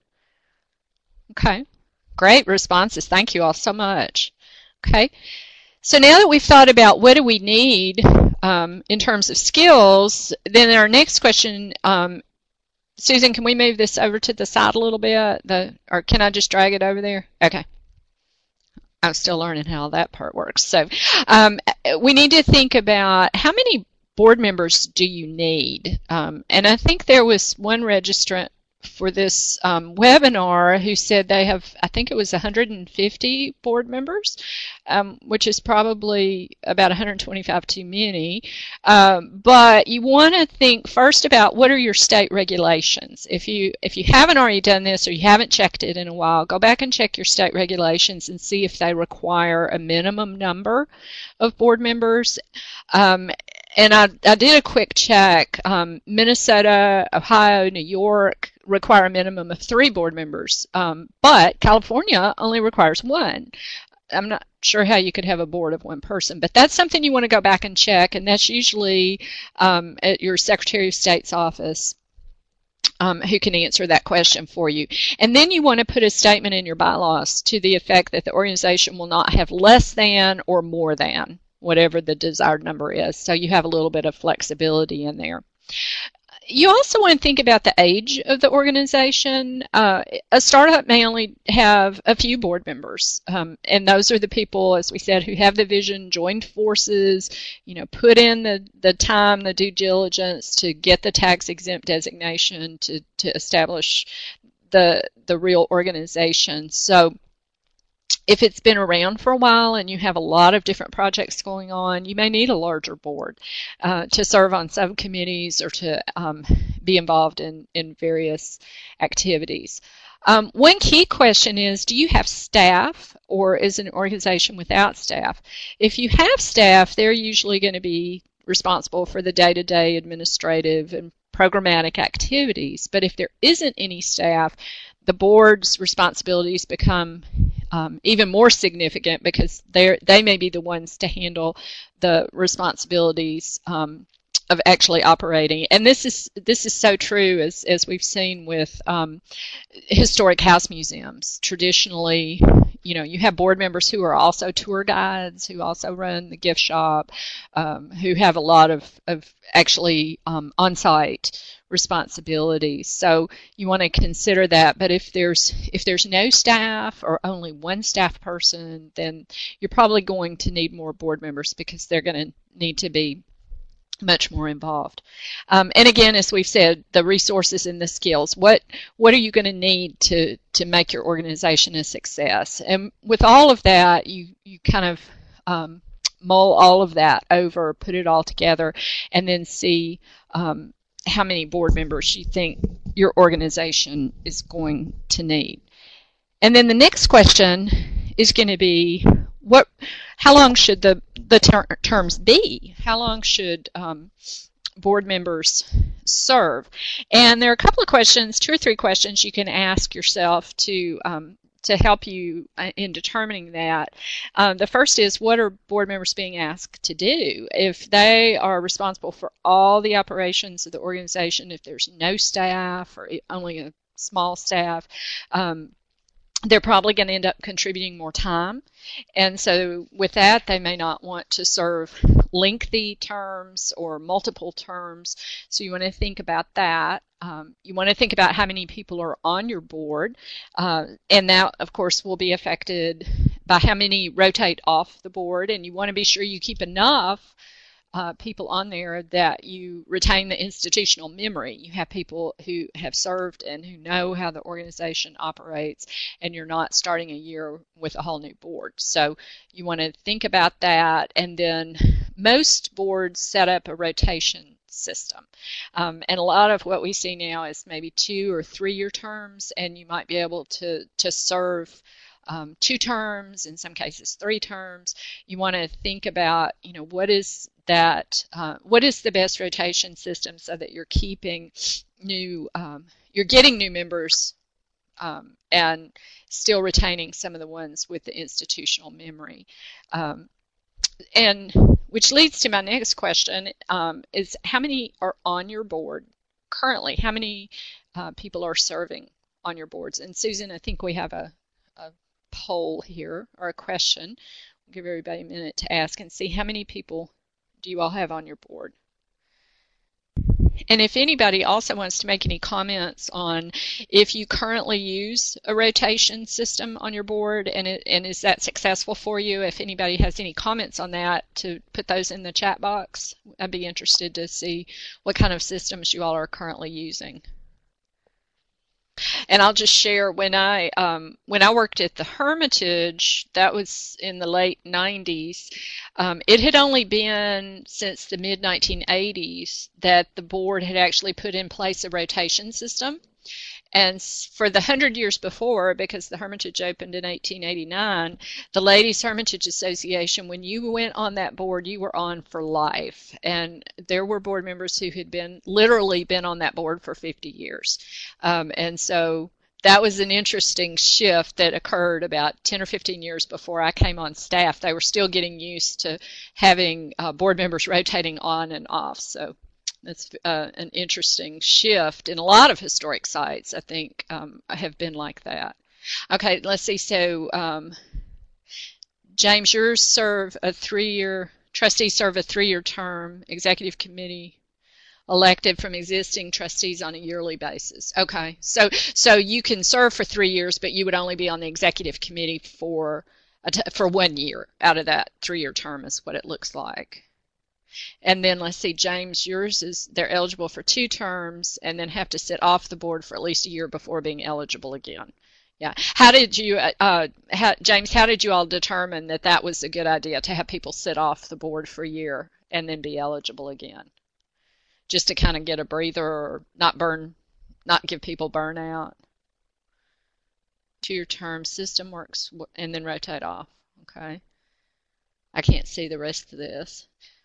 Okay, great responses. Thank you all so much. Okay, so now that we've thought about what do we need um, in terms of skills, then our next question, um, Susan, can we move this over to the side a little bit? The, or can I just drag it over there? Okay. I'm still learning how that part works. So um, we need to think about how many board members do you need? Um, and I think there was one registrant for this um, webinar who said they have, I think it was one hundred fifty board members, um, which is probably about one hundred twenty-five too many. Um, but you want to think first about what are your state regulations. If you if you haven't already done this or you haven't checked it in a while, go back and check your state regulations and see if they require a minimum number of board members. Um, and I, I did a quick check. Um, Minnesota, Ohio, New York require a minimum of three board members, um, but California only requires one. I'm not sure how you could have a board of one person, but that's something you want to go back and check, and that's usually um, at your Secretary of State's office um, who can answer that question for you. And then you want to put a statement in your bylaws to the effect that the organization will not have less than or more than whatever the desired number is, so you have a little bit of flexibility in there. You also want to think about the age of the organization. Uh, a startup may only have a few board members, um, and those are the people, as we said, who have the vision, joined forces, you know, put in the, the time, the due diligence to get the tax-exempt designation, to, to establish the, the real organization. So if it's been around for a while and you have a lot of different projects going on, you may need a larger board uh, to serve on subcommittees or to um, be involved in, in various activities. Um, one key question is, do you have staff, or is an organization without staff? If you have staff, they're usually going to be responsible for the day-to-day administrative and programmatic activities. But if there isn't any staff, the board's responsibilities become um, even more significant, because they they may be the ones to handle the responsibilities um, of actually operating. And this is this is so true, as as we've seen with um, historic house museums. Traditionally, you know, you have board members who are also tour guides, who also run the gift shop, um, who have a lot of of actually um, on-site responsibilities. So you want to consider that. But if there's if there's no staff, or only one staff person, then you're probably going to need more board members, because they're going to need to be much more involved. Um, and again, as we've said, the resources and the skills. What what are you going to need to to make your organization a success? And with all of that, you you kind of um, mull all of that over, put it all together, and then see um, how many board members you think your organization is going to need. And then the next question is going to be, what? How long should the the ter terms be? How long should um, board members serve? And there are a couple of questions, two or three questions you can ask yourself to um, to help you in determining that. Um, the first is, what are board members being asked to do? If they are responsible for all the operations of the organization, if there's no staff or only a small staff, um, they're probably going to end up contributing more time. And so with that, they may not want to serve lengthy terms or multiple terms. So you want to think about that. Um, you want to think about how many people are on your board. Uh, and that, of course, will be affected by how many rotate off the board. And you want to be sure you keep enough Uh, people on there that you retain the institutional memory. You have people who have served and who know how the organization operates, and you're not starting a year with a whole new board. So you want to think about that. And then most boards set up a rotation system. Um, and a lot of what we see now is maybe two or three-year terms, and you might be able to, to serve Um, two terms, in some cases three terms. You want to think about, you know, what is that, uh, what is the best rotation system, so that you're keeping new, um, you're getting new members um, and still retaining some of the ones with the institutional memory. Um, and which leads to my next question, um, is how many are on your board currently? How many uh, people are serving on your boards? And Susan, I think we have a, a poll here, or a question. We'll give everybody a minute to ask and see how many people do you all have on your board. And if anybody also wants to make any comments on if you currently use a rotation system on your board, and, it, and is that successful for you, if anybody has any comments on that, to put those in the chat box. I'd be interested to see what kind of systems you all are currently using. And I'll just share, when I um, when I worked at the Hermitage, that was in the late nineties, um, it had only been since the mid nineteen eighties that the board had actually put in place a rotation system. And for the hundred years before, because the Hermitage opened in eighteen eighty-nine, the Ladies Hermitage Association, when you went on that board, you were on for life. And there were board members who had been, literally been on that board for fifty years. Um, and so that was an interesting shift that occurred about ten or fifteen years before I came on staff. They were still getting used to having uh, board members rotating on and off. So that's uh, an interesting shift, and a lot of historic sites, I think, um, have been like that. Okay, let's see. So, um, James, yours serve a three-year, trustees serve a three-year term, executive committee elected from existing trustees on a yearly basis. Okay, so so you can serve for three years, but you would only be on the executive committee for a t for one year out of that three-year term, is what it looks like. And then let's see, James, yours is they're eligible for two terms and then have to sit off the board for at least a year before being eligible again. Yeah. How did you, uh, how, James, how did you all determine that that was a good idea to have people sit off the board for a year and then be eligible again? just to kind of get a breather or not burn, not give people burnout. Two-year term, system works, and then rotate off. Okay. I can't see the rest of this.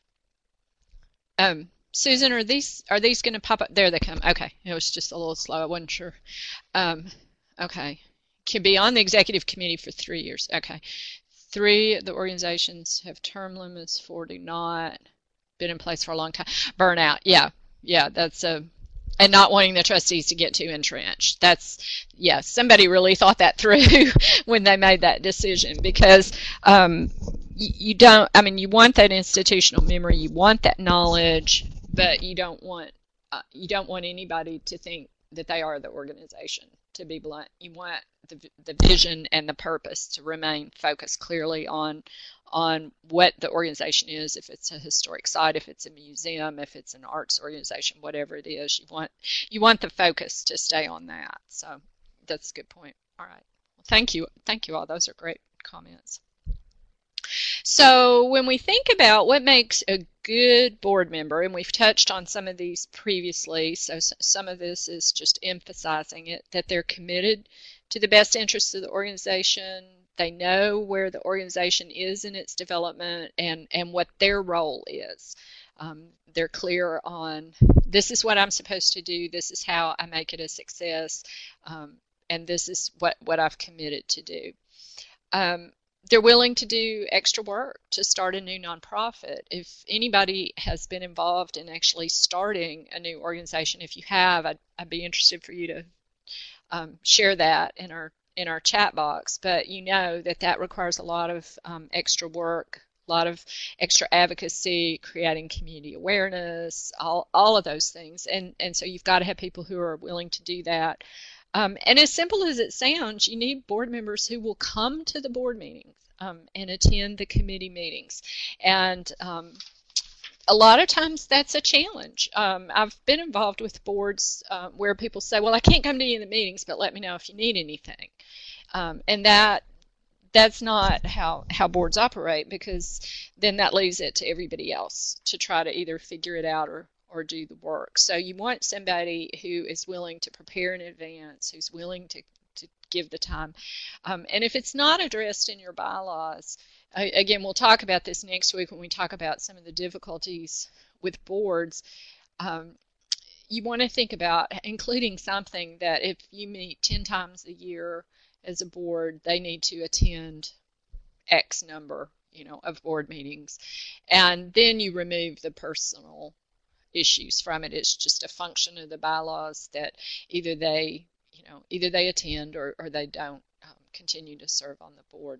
Um, Susan, are these are these going to pop up? There they come. Okay. It was just a little slow. I wasn't sure. Um, okay. Can be on the executive committee for three years. Okay. Three of the organizations have term limits. Four do not. Been in place for a long time. Burnout. Yeah. Yeah. That's a. And not wanting the trustees to get too entrenched. That's, yeah, somebody really thought that through when they made that decision, because um, you, you don't, I mean, you want that institutional memory, you want that knowledge, but you don't want, uh, you don't want anybody to think that they are the organization, to be blunt. You want the, the vision and the purpose to remain focused clearly on on what the organization is, if it's a historic site, if it's a museum, if it's an arts organization, whatever it is. You want you want the focus to stay on that. So that's a good point. All right. Well, thank you. Thank you all. Those are great comments. So when we think about what makes a good board member, and we've touched on some of these previously, so some of this is just emphasizing it, that they're committed to the best interests of the organization. They know where the organization is in its development and, and what their role is. Um, they're clear on, this is what I'm supposed to do, this is how I make it a success, um, and this is what, what I've committed to do. Um, they're willing to do extra work to start a new nonprofit. If anybody has been involved in actually starting a new organization, if you have, I'd, I'd be interested for you to um, share that in our in our chat box, but you know that that requires a lot of um, extra work, a lot of extra advocacy, creating community awareness, all, all of those things. And, and so you've got to have people who are willing to do that. Um, and as simple as it sounds, you need board members who will come to the board meetings um, and attend the committee meetings. And um, a lot of times that's a challenge. Um, I've been involved with boards uh, where people say, well, I can't come to any of the meetings, but let me know if you need anything. Um, and that that's not how, how boards operate, because then that leaves it to everybody else to try to either figure it out or, or do the work. So you want somebody who is willing to prepare in advance, who's willing to, to give the time. Um, and if it's not addressed in your bylaws, I, again, we'll talk about this next week when we talk about some of the difficulties with boards. Um, you want to think about including something that if you meet ten times a year as a board, they need to attend X number, you know, of board meetings. And then you remove the personal issues from it. It's just a function of the bylaws that either they, you know, either they attend or, or they don't um, continue to serve on the board.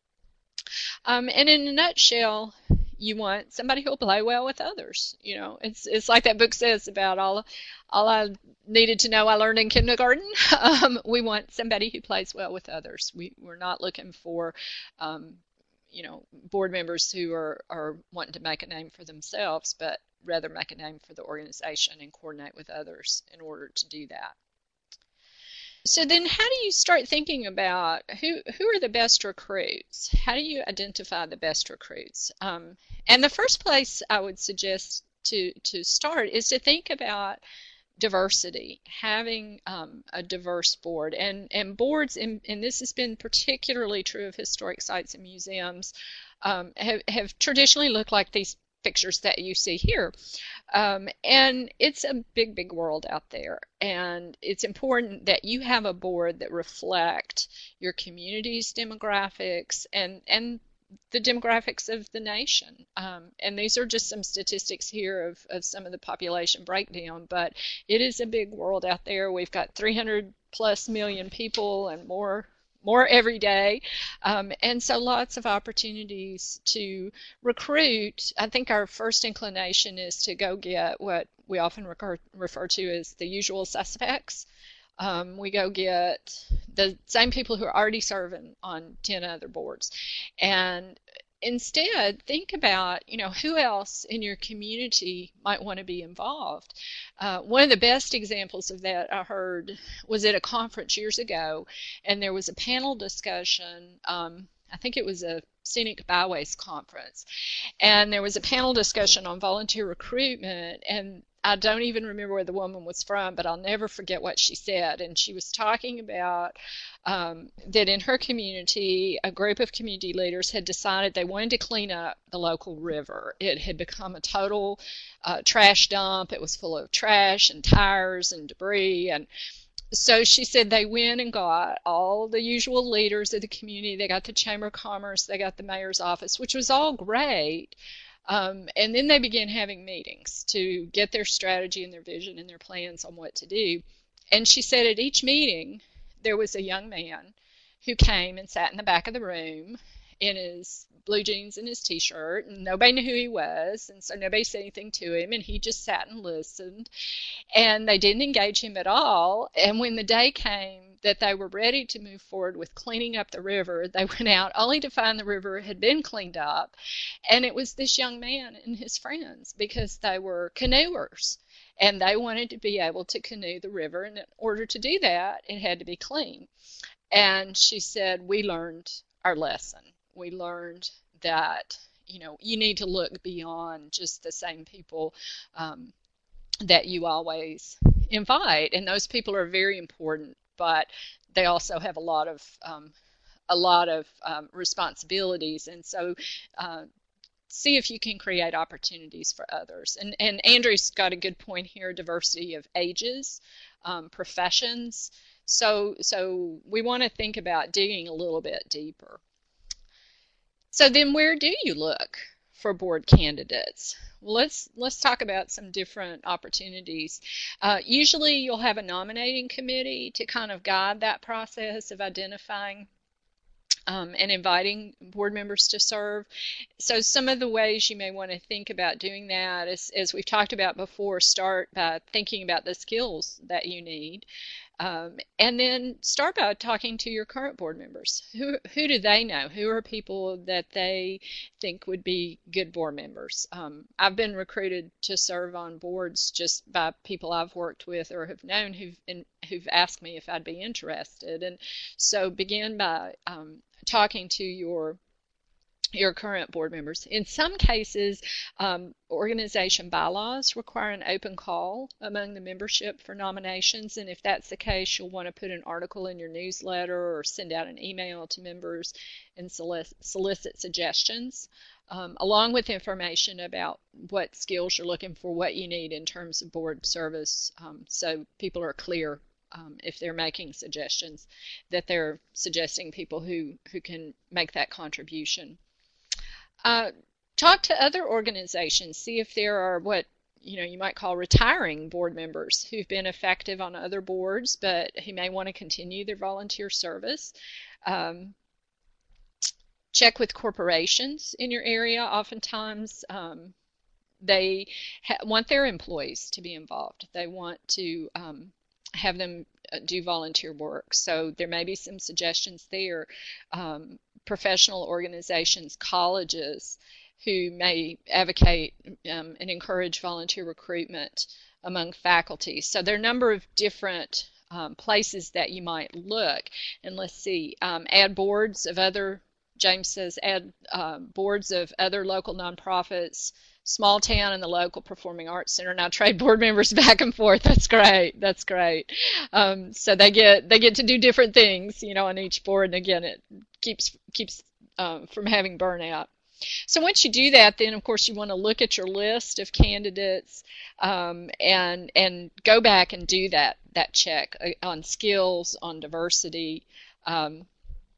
Um, and in a nutshell, you want somebody who'll play well with others. You know, it's it's like that book says about all all I needed to know I learned in kindergarten. Um, we want somebody who plays well with others. We we're not looking for, um, you know, board members who are are wanting to make a name for themselves, but rather make a name for the organization and coordinate with others in order to do that. So then how do you start thinking about who, who are the best recruits? How do you identify the best recruits? Um, and the first place I would suggest to, to start is to think about diversity, having um, a diverse board. And, and boards, and, and this has been particularly true of historic sites and museums, um, have, have traditionally looked like these pictures that you see here. Um, and it's a big, big world out there. And it's important that you have a board that reflect your community's demographics and, and the demographics of the nation. Um, and these are just some statistics here of, of some of the population breakdown, but it is a big world out there. We've got three hundred plus million people and more more every day, um, and so lots of opportunities to recruit. I think our first inclination is to go get what we often refer, refer to as the usual suspects. Um, we go get the same people who are already serving on ten other boards, and instead think about, you know, who else in your community might want to be involved. Uh, one of the best examples of that I heard was at a conference years ago, and there was a panel discussion. Um, I think it was a Scenic Byways conference, and there was a panel discussion on volunteer recruitment, and I don't even remember where the woman was from, but I'll never forget what she said. And she was talking about um, that in her community, a group of community leaders had decided they wanted to clean up the local river. It had become a total uh, trash dump. It was full of trash and tires and debris. And so she said they went and got all the usual leaders of the community. They got the Chamber of Commerce, they got the mayor's office, which was all great. Um, and then they began having meetings to get their strategy and their vision and their plans on what to do. And she said at each meeting there was a young man who came and sat in the back of the room in his blue jeans and his t-shirt, and nobody knew who he was, and so nobody said anything to him, and he just sat and listened, and they didn't engage him at all. And when the day came that they were ready to move forward with cleaning up the river, they went out only to find the river had been cleaned up, and it was this young man and his friends, because they were canoers, and they wanted to be able to canoe the river, and in order to do that, it had to be clean. And she said, we learned our lesson. We learned that, you know, you need to look beyond just the same people um, that you always invite, and those people are very important, but they also have a lot of um, a lot of um, responsibilities, and so uh, see if you can create opportunities for others. And and Andrew's got a good point here: diversity of ages, um, professions. So so we want to think about digging a little bit deeper. So then, where do you look for board candidates? Well, let's let's talk about some different opportunities. Uh, usually you'll have a nominating committee to kind of guide that process of identifying um, and inviting board members to serve. So some of the ways you may want to think about doing that is, as we've talked about before, start by thinking about the skills that you need. Um, and then start by talking to your current board members. Who who do they know? Who are people that they think would be good board members? Um, I've been recruited to serve on boards just by people I've worked with or have known who've in, who've asked me if I'd be interested. And so begin by um, talking to your your current board members. In some cases, um, organization bylaws require an open call among the membership for nominations, and if that's the case, you'll want to put an article in your newsletter or send out an email to members and solicit, solicit suggestions, um, along with information about what skills you're looking for, what you need in terms of board service, um, so people are clear Um, if they're making suggestions, that they're suggesting people who, who can make that contribution. Uh, talk to other organizations, see if there are what you know you might call retiring board members who've been effective on other boards but who may want to continue their volunteer service. Um, check with corporations in your area. Oftentimes um, they ha want their employees to be involved. They want to um, have them do volunteer work. So there may be some suggestions there. Um, professional organizations, colleges who may advocate um, and encourage volunteer recruitment among faculty. So there are a number of different um, places that you might look. And let's see, um, add boards of other, James says, add uh, boards of other local nonprofits, small town and the local performing arts center. Now trade board members back and forth. That's great. That's great. Um, so they get they get to do different things, you know, on each board. And again, it keeps keeps um, from having burnout. So once you do that, then of course you want to look at your list of candidates um, and and go back and do that that check on skills, on diversity. Um,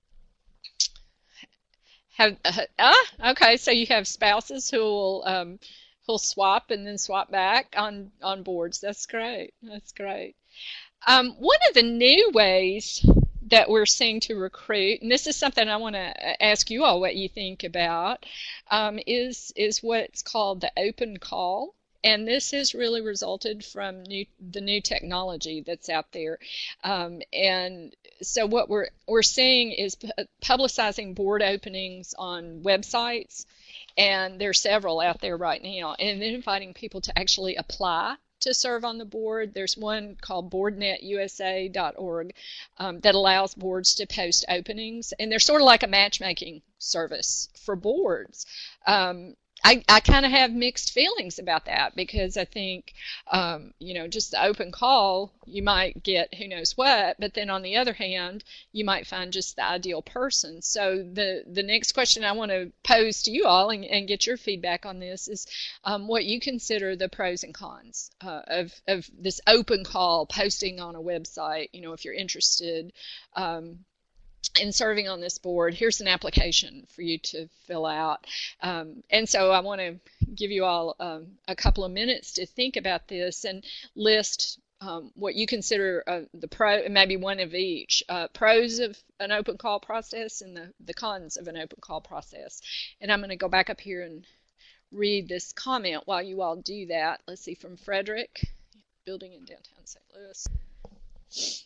Have, uh, ah, okay, so you have spouses who will um, who'll swap and then swap back on, on boards. That's great. That's great. Um, one of the new ways that we're seeing to recruit, and this is something I want to ask you all what you think about, um, is is what's called the open call. And this has really resulted from new, the new technology that's out there. Um, and so what we're, we're seeing is publicizing board openings on websites, and there are several out there right now, and then inviting people to actually apply to serve on the board. There's one called board net U S A dot org um, that allows boards to post openings, and they're sort of like a matchmaking service for boards. Um, I, I kind of have mixed feelings about that because I think, um, you know, just the open call, you might get who knows what, but then on the other hand, you might find just the ideal person. So the, the next question I want to pose to you all and, and get your feedback on this is um, what you consider the pros and cons uh, of, of this open call posting on a website, you know, if you're interested. Um, in serving on this board, here's an application for you to fill out. Um, and so I want to give you all um, a couple of minutes to think about this and list um, what you consider uh, the pro, maybe one of each, uh, pros of an open call process and the, the cons of an open call process. And I'm going to go back up here and read this comment while you all do that. Let's see, from Frederick, building in downtown Saint Louis.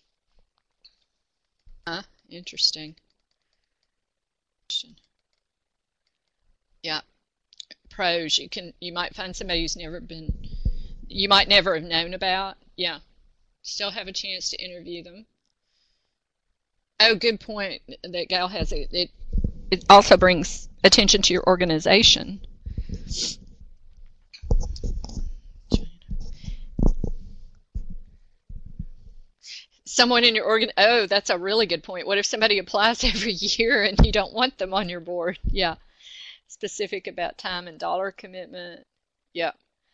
Uh, interesting. Yeah. Pros, you can you might find somebody who's never been, you might never have known about. Yeah. Still have a chance to interview them. Oh, good point that Gail has. It, it, it also brings attention to your organization. Someone in your organ, oh, that's a really good point. What if somebody applies every year and you don't want them on your board? Yeah. Specific about time and dollar commitment. Yeah.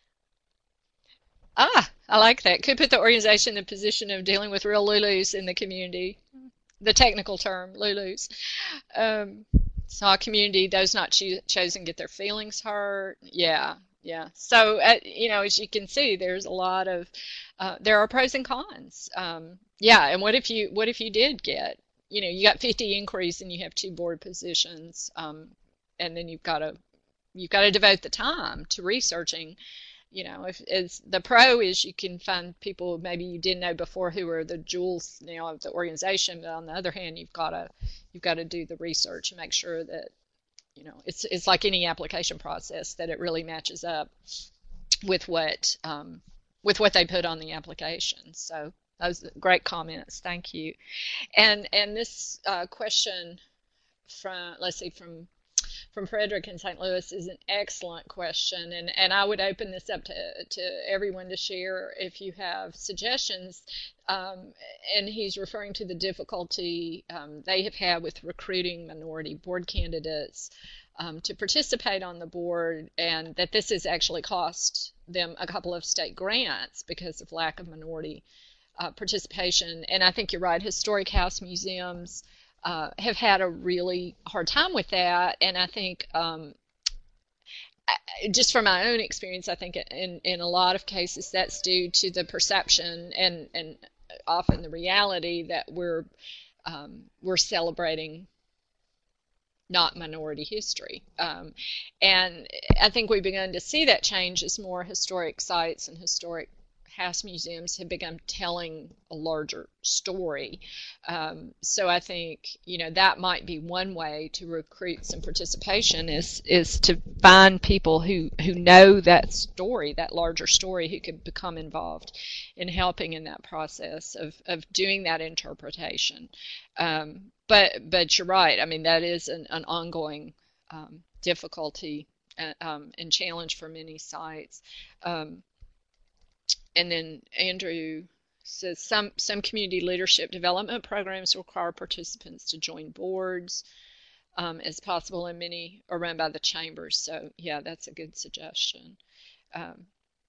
Ah, I like that. Could put the organization in the position of dealing with real Lulus in the community. The technical term, Lulus. Um, so our community, those not cho chosen get their feelings hurt. Yeah. Yeah. So, uh, you know, as you can see, there's a lot of, uh, there are pros and cons. Um, yeah. And what if you, what if you did get, you know, you got fifty inquiries and you have two board positions, um, and then you've got to, you've got to devote the time to researching. You know, if it's the pro is you can find people maybe you didn't know before who are the jewels now of the organization, but on the other hand, you've got to, you've got to do the research and make sure that, you know, it's it's like any application process that it really matches up with what um, with what they put on the application. So those are great comments. Thank you. And and this uh, question from let's see from from Frederick in Saint Louis is an excellent question, and and I would open this up to to everyone to share if you have suggestions. Um, and he's referring to the difficulty um, they have had with recruiting minority board candidates um, to participate on the board, and that this has actually cost them a couple of state grants because of lack of minority uh, participation. And I think you're right, historic house museums uh, have had a really hard time with that, and I think um, just from my own experience, I think in, in a lot of cases that's due to the perception and, and often the reality that we're um, we're celebrating not minority history. Um, and I think we've begun to see that change as more historic sites and historic house museums have begun telling a larger story. Um, so I think, you know, that might be one way to recruit some participation is is to find people who, who know that story, that larger story, who could become involved in helping in that process of, of doing that interpretation. Um, but but you're right. I mean, that is an, an ongoing um, difficulty uh, um, and challenge for many sites. Um, And then Andrew says some some community leadership development programs require participants to join boards um, as possible, and many are run by the chambers. So yeah, that's a good suggestion. Um,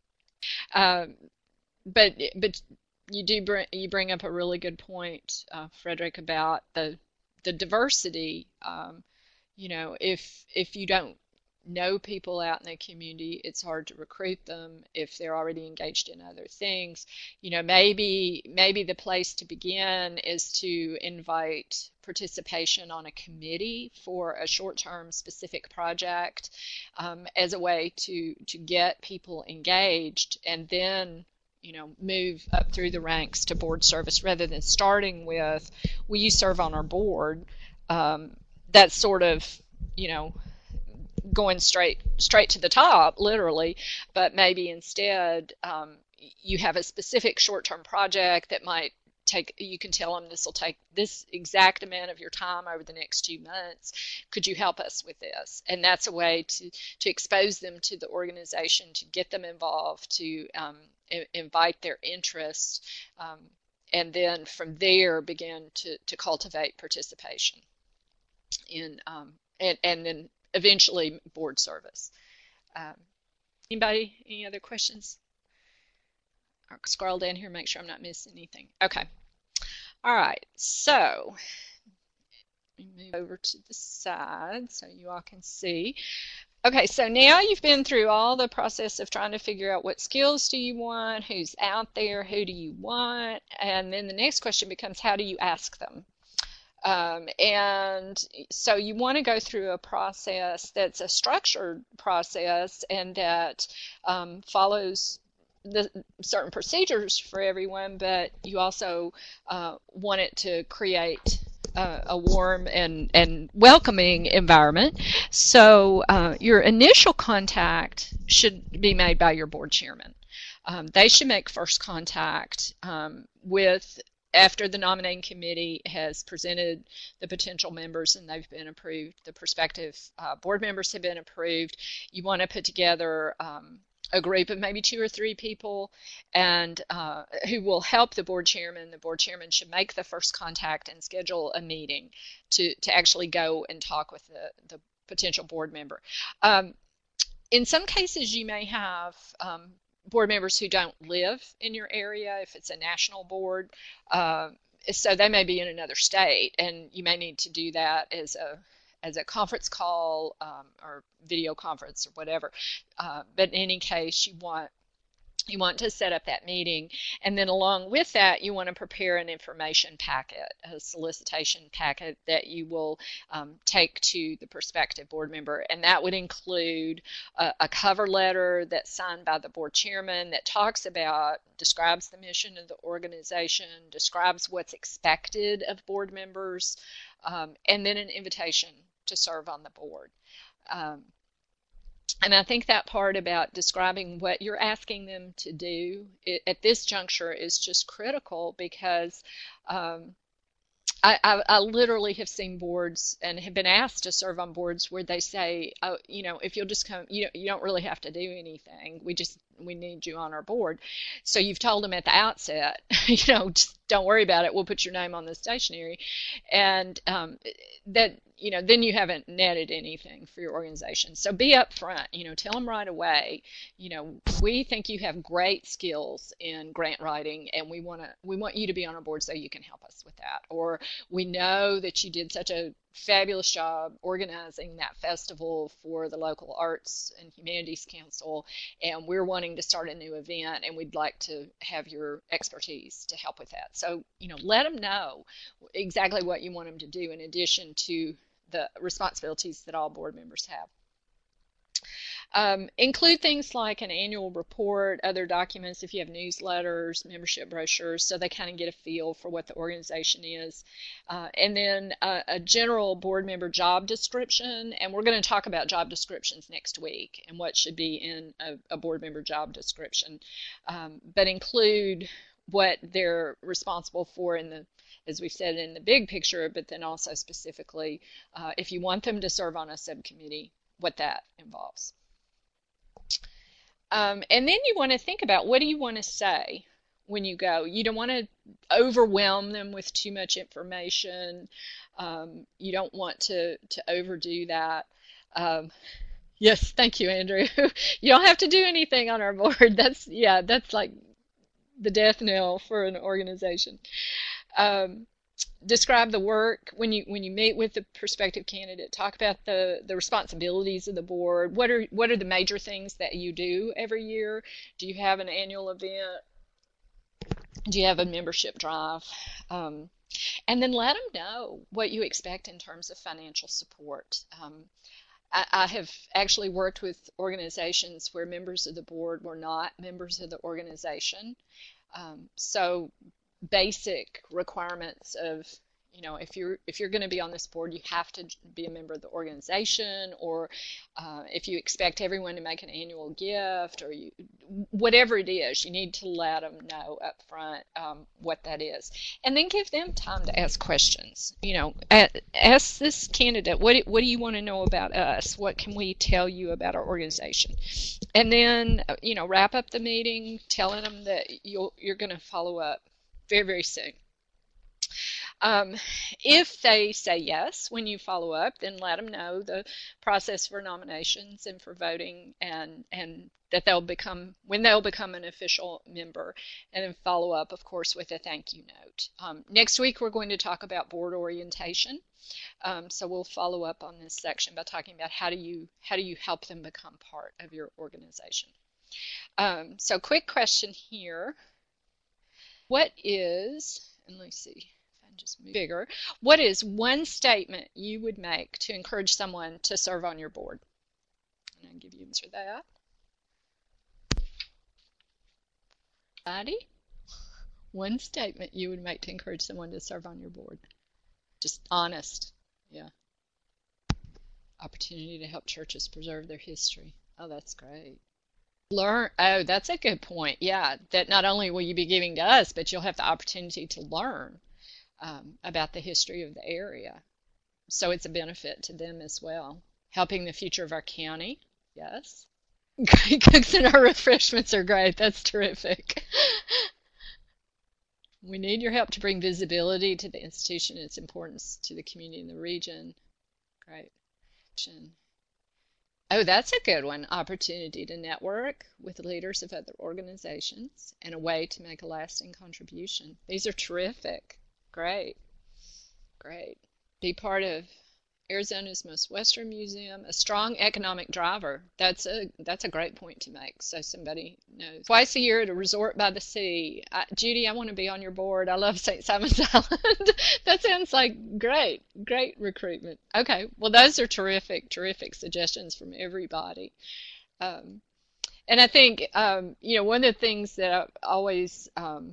um, but but you do bring you bring up a really good point, uh, Frederick, about the the diversity. Um, you know, if if you don't know people out in the community, it's hard to recruit them if they're already engaged in other things. You know, maybe maybe the place to begin is to invite participation on a committee for a short-term specific project um, as a way to to get people engaged, and then, you know, move up through the ranks to board service rather than starting with, will you serve on our board? Um, that's sort of, you know, going straight straight to the top, literally, but maybe instead um, you have a specific short-term project that might take, you can tell them this will take this exact amount of your time over the next two months. Could you help us with this? And that's a way to, to expose them to the organization, to get them involved, to um, invite their interest, um, and then from there begin to, to cultivate participation in, um, and, and then eventually board service. Um, anybody, any other questions? I'll scroll down here, make sure I'm not missing anything. Okay. All right, so move over to the side so you all can see. Okay, so now you've been through all the process of trying to figure out what skills do you want, who's out there, who do you want, and then the next question becomes, how do you ask them? Um, and so you want to go through a process that's a structured process and that um, follows the certain procedures for everyone, but you also uh, want it to create uh, a warm and, and welcoming environment. So uh, your initial contact should be made by your board chairman. Um, they should make first contact um, with after the nominating committee has presented the potential members and they've been approved, the prospective uh, board members have been approved. You want to put together um, a group of maybe two or three people and uh, who will help the board chairman. The board chairman should make the first contact and schedule a meeting to, to actually go and talk with the, the potential board member. Um, in some cases you may have um, board members who don't live in your area if it's a national board, uh, so they may be in another state and you may need to do that as a as a conference call um, or video conference or whatever. Uh, but in any case, you want you want to set up that meeting, and then along with that, you want to prepare an information packet, a solicitation packet that you will um, take to the prospective board member, and that would include a, a cover letter that's signed by the board chairman that talks about, describes the mission of the organization, describes what's expected of board members, um, and then an invitation to serve on the board. Um, And I think that part about describing what you're asking them to do it, at this juncture is just critical because um, I, I, I literally have seen boards and have been asked to serve on boards where they say, oh, you know, if you'll just come, you, you don't really have to do anything. We just, we need you on our board. So you've told them at the outset, you know, just don't worry about it. We'll put your name on the stationery. And um, that, you know, then you haven't netted anything for your organization. So be upfront, you know, tell them right away, you know, we think you have great skills in grant writing and we want to, we want you to be on our board so you can help us with that. Or we know that you did such a fabulous job organizing that festival for the local Arts and Humanities Council, and we're wanting to start a new event and we'd like to have your expertise to help with that. So, you know, let them know exactly what you want them to do in addition to the responsibilities that all board members have. Um, include things like an annual report, other documents if you have newsletters, membership brochures, so they kind of get a feel for what the organization is. Uh, and then a, a general board member job description, and we're going to talk about job descriptions next week and what should be in a, a board member job description. Um, but include what they're responsible for in the, as we've said, in the big picture, but then also specifically uh, if you want them to serve on a subcommittee, what that involves. Um, and then you want to think about what do you want to say when you go. You don't want to overwhelm them with too much information. Um, you don't want to, to overdo that. Um, yes, thank you, Andrew. You don't have to do anything on our board. That's, yeah, that's like the death knell for an organization. Um, describe the work when you when you meet with the prospective candidate. Talk about the the responsibilities of the board. What are what are the major things that you do every year? Do you have an annual event? Do you have a membership drive? Um, and then let them know what you expect in terms of financial support. Um, I, I have actually worked with organizations where members of the board were not members of the organization. Um, so basic requirements of, You know, if you're if you're going to be on this board, you have to be a member of the organization, or uh, if you expect everyone to make an annual gift, or you, whatever it is, you need to let them know up front um, what that is, and then give them time to ask questions. You know, ask this candidate, what what do you want to know about us? What can we tell you about our organization? And then, you know, wrap up the meeting, telling them that you'll, you're going to follow up very, very soon. Um, if they say yes when you follow up, then let them know the process for nominations and for voting, and and that they'll become when they'll become an official member, and then follow up, of course, with a thank you note. Um, next week we're going to talk about board orientation, um, so we'll follow up on this section by talking about how do you how do you help them become part of your organization. Um, so quick question here: what is, and let's see. Just move bigger. What is one statement you would make to encourage someone to serve on your board? And I'll give you an answer to that. Anybody? One statement you would make to encourage someone to serve on your board. Just honest. Yeah. Opportunity to help churches preserve their history. Oh, that's great. Learn. Oh, that's a good point. Yeah, that not only will you be giving to us, but you'll have the opportunity to learn Um, about the history of the area. So it's a benefit to them as well. Helping the future of our county, yes. Great cooks and our refreshments are great. That's terrific. We need your help to bring visibility to the institution and its importance to the community in the region. Great. Oh, that's a good one. Opportunity to network with leaders of other organizations and a way to make a lasting contribution. These are terrific. Great, great. Be part of Arizona's most western museum, a strong economic driver. That's a that's a great point to make, so somebody knows. Twice a year at a resort by the sea. I, Judy, I want to be on your board. I love Saint Simon's Island. That sounds like great, great recruitment. Okay, well, those are terrific, terrific suggestions from everybody. Um, and I think, um, you know, one of the things that I always um,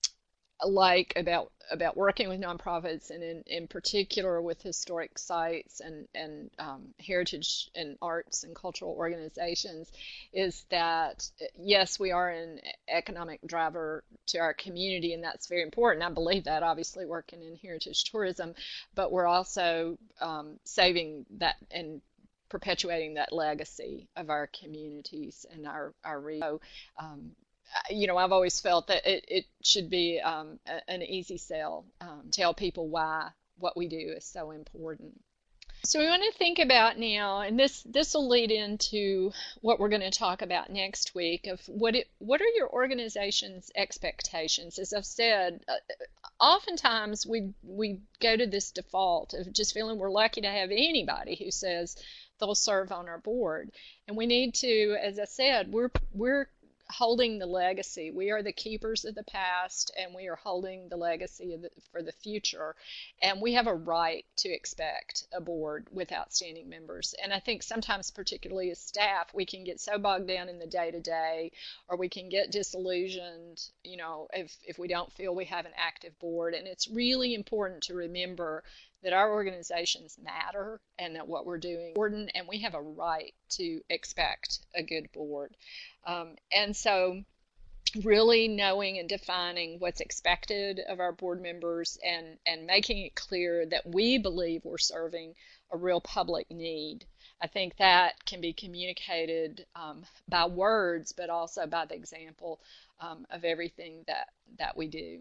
like about about working with nonprofits, and in, in particular with historic sites and, and um, heritage and arts and cultural organizations, is that, yes, we are an economic driver to our community, and that's very important. I believe that, obviously, working in heritage tourism, but we're also um, saving that and perpetuating that legacy of our communities and our, our region. Um, You know, I've always felt that it, it should be um, a, an easy sell, um, tell people why what we do is so important. So we want to think about now, and this this will lead into what we're going to talk about next week, of what it what are your organization's expectations. As I've said, uh, oftentimes we we go to this default of just feeling we're lucky to have anybody who says they'll serve on our board, and we need to, as I said, we're we're holding the legacy. We are the keepers of the past, and we are holding the legacy of the, for the future. And we have a right to expect a board with outstanding members. And I think sometimes, particularly as staff, we can get so bogged down in the day-to-day, or we can get disillusioned, you know, if, if we don't feel we have an active board. And it's really important to remember that our organizations matter, and that what we're doing is important, and we have a right to expect a good board. Um, and so really knowing and defining what's expected of our board members, and, and making it clear that we believe we're serving a real public need. I think that can be communicated um, by words, but also by the example um, of everything that, that we do.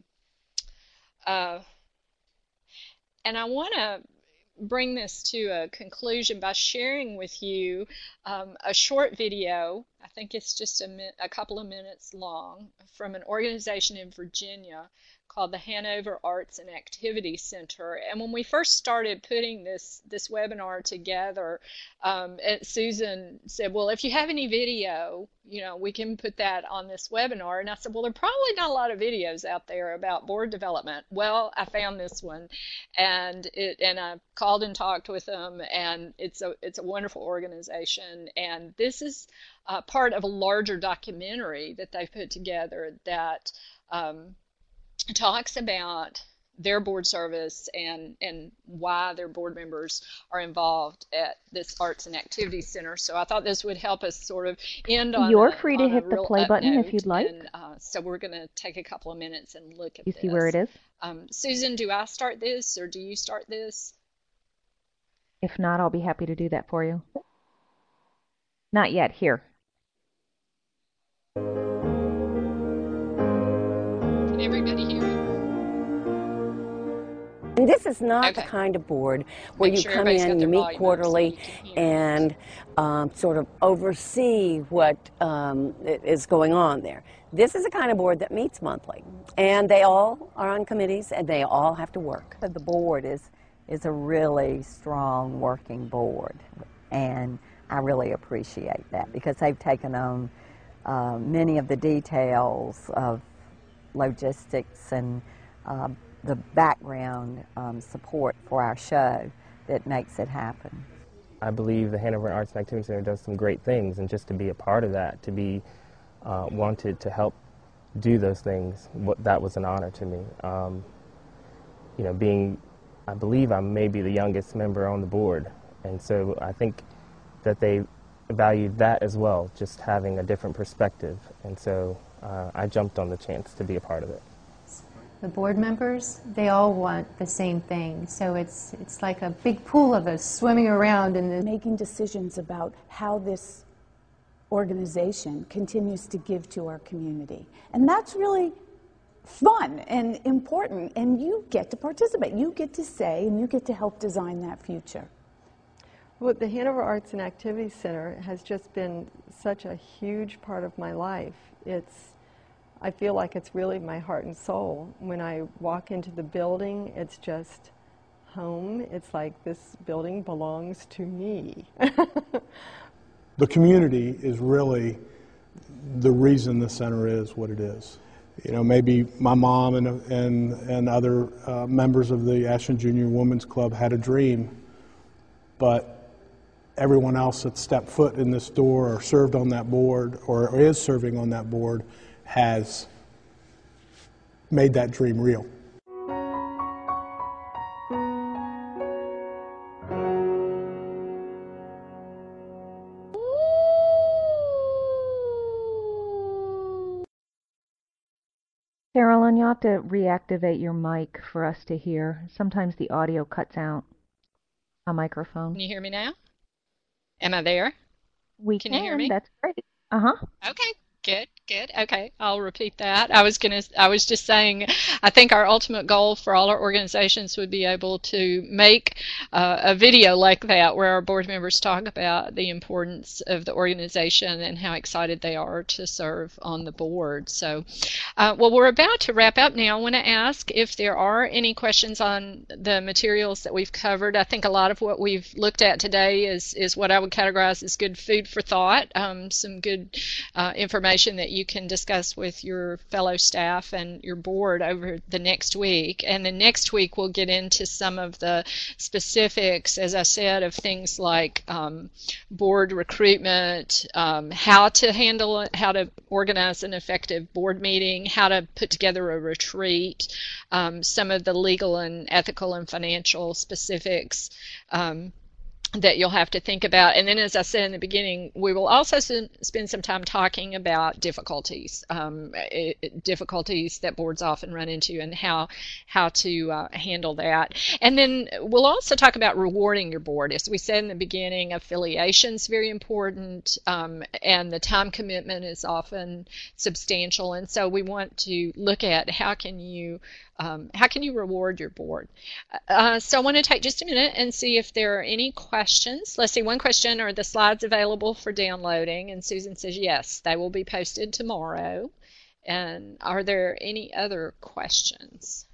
Uh, and I want to bring this to a conclusion by sharing with you um, a short video. I think it's just a, min a couple of minutes long, from an organization in Virginia called the Hanover Arts and Activity Center. And when we first started putting this this webinar together, um, Susan said, well, if you have any video, you know, we can put that on this webinar. And I said, well, there are probably not a lot of videos out there about board development. Well, I found this one, and it and I called and talked with them, and it's a it's a wonderful organization. And this is uh, part of a larger documentary that they've put together that um, talks about their board service and, and why their board members are involved at this Arts and Activities Center. So I thought this would help us sort of end on
You're
a,
free to
on a
hit the
real
play
up
button if
note.
you'd like.
And uh, so we're going to take a couple of minutes and look at
You
this.
see where it is?
Um, Susan, do I start this or do you start this?
If not, I'll be happy to do that for you. Not yet. Here.
Can everybody hear it?
And this is not
Okay.
the kind of board where
Make
you
sure
come
everybody's got
in,
their
you meet
volume up so
quarterly,
you can hear.
and um, sort of oversee what um, i- is going on there. This is a kind of board that meets monthly, and they all are on committees, and they all have to work.
The board is is a really strong working board, and I really appreciate that because they've taken on uh, many of the details of logistics and uh, the background um, support for our show that makes it happen.
I believe the Hanover Arts and Activity Center does some great things, and just to be a part of that, to be uh, wanted to help do those things, what, that was an honor to me. Um, you know, being, I believe I may be the youngest member on the board, and so I think that they valued that as well, just having a different perspective, and so uh, I jumped on the chance to be a part of it.
The board members, they all want the same thing. So it's it's like a big pool of us swimming around in the
making decisions about how this organization continues to give to our community. And that's really fun and important, and you get to participate. You get to say, and you get to help design that future.
Well, the Hanover Arts and Activities Center has just been such a huge part of my life. It's I feel like it's really my heart and soul. When I walk into the building, it's just home. It's like this building belongs to me.
The community is really the reason the center is what it is. You know, maybe my mom and and, and other uh, members of the Ashland Junior Women's Club had a dream, but everyone else that stepped foot in this door or served on that board or, or is serving on that board has made that dream real.
Carolyn, you have to reactivate your mic for us to hear. Sometimes the audio cuts out a microphone.
Can you hear me now? Am I there?
We
Can
can.
you hear me?
That's great. Uh-huh.
Okay, good, good. Okay, I'll repeat that. I was gonna, I was just saying, I think our ultimate goal for all our organizations would be able to make uh, a video like that where our board members talk about the importance of the organization and how excited they are to serve on the board. So, uh, well, we're about to wrap up now. I want to ask if there are any questions on the materials that we've covered. I think a lot of what we've looked at today is, is what I would categorize as good food for thought, um, some good uh, information that you can discuss with your fellow staff and your board over the next week. And then next week we'll get into some of the specifics, as I said, of things like um, board recruitment, um, how to handle it, how to organize an effective board meeting, how to put together a retreat, um, some of the legal and ethical and financial specifics um, that you'll have to think about. And then, as I said in the beginning, we will also spend some time talking about difficulties, um, it, difficulties that boards often run into and how how to uh, handle that. And then we'll also talk about rewarding your board. As we said in the beginning, affiliation is very important, um, and the time commitment is often substantial. And so we want to look at how can you Um, how can you reward your board? Uh, so I want to take just a minute and see if there are any questions. Let's see, one question, are the slides available for downloading? And Susan says yes, they will be posted tomorrow. And are there any other questions?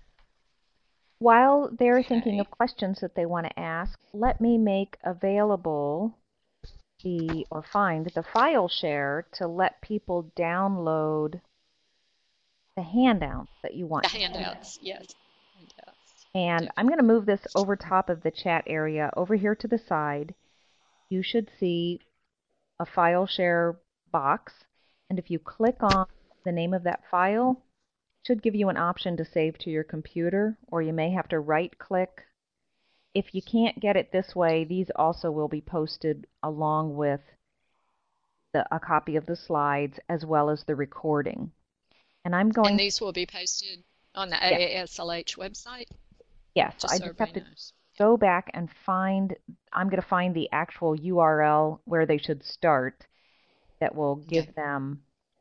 While they're
Okay.
thinking of questions that they want to ask, let me make available the, or find the file share to let people download the handouts that you want.
The
to
handouts, yes. Handouts.
And I'm going to move this over top of the chat area over here to the side. You should see a file share box. And if you click on the name of that file, should give you an option to save to your computer, or you may have to right-click. If you can't get it this way, these also will be posted along with the, a copy of the slides as well as the recording. And I'm going.
And these will be posted on the A A S L H website?
Yes,
just
I
so
just have to
knows.
go back and find, I'm going to find the actual U R L where they should start that will give
Okay.
them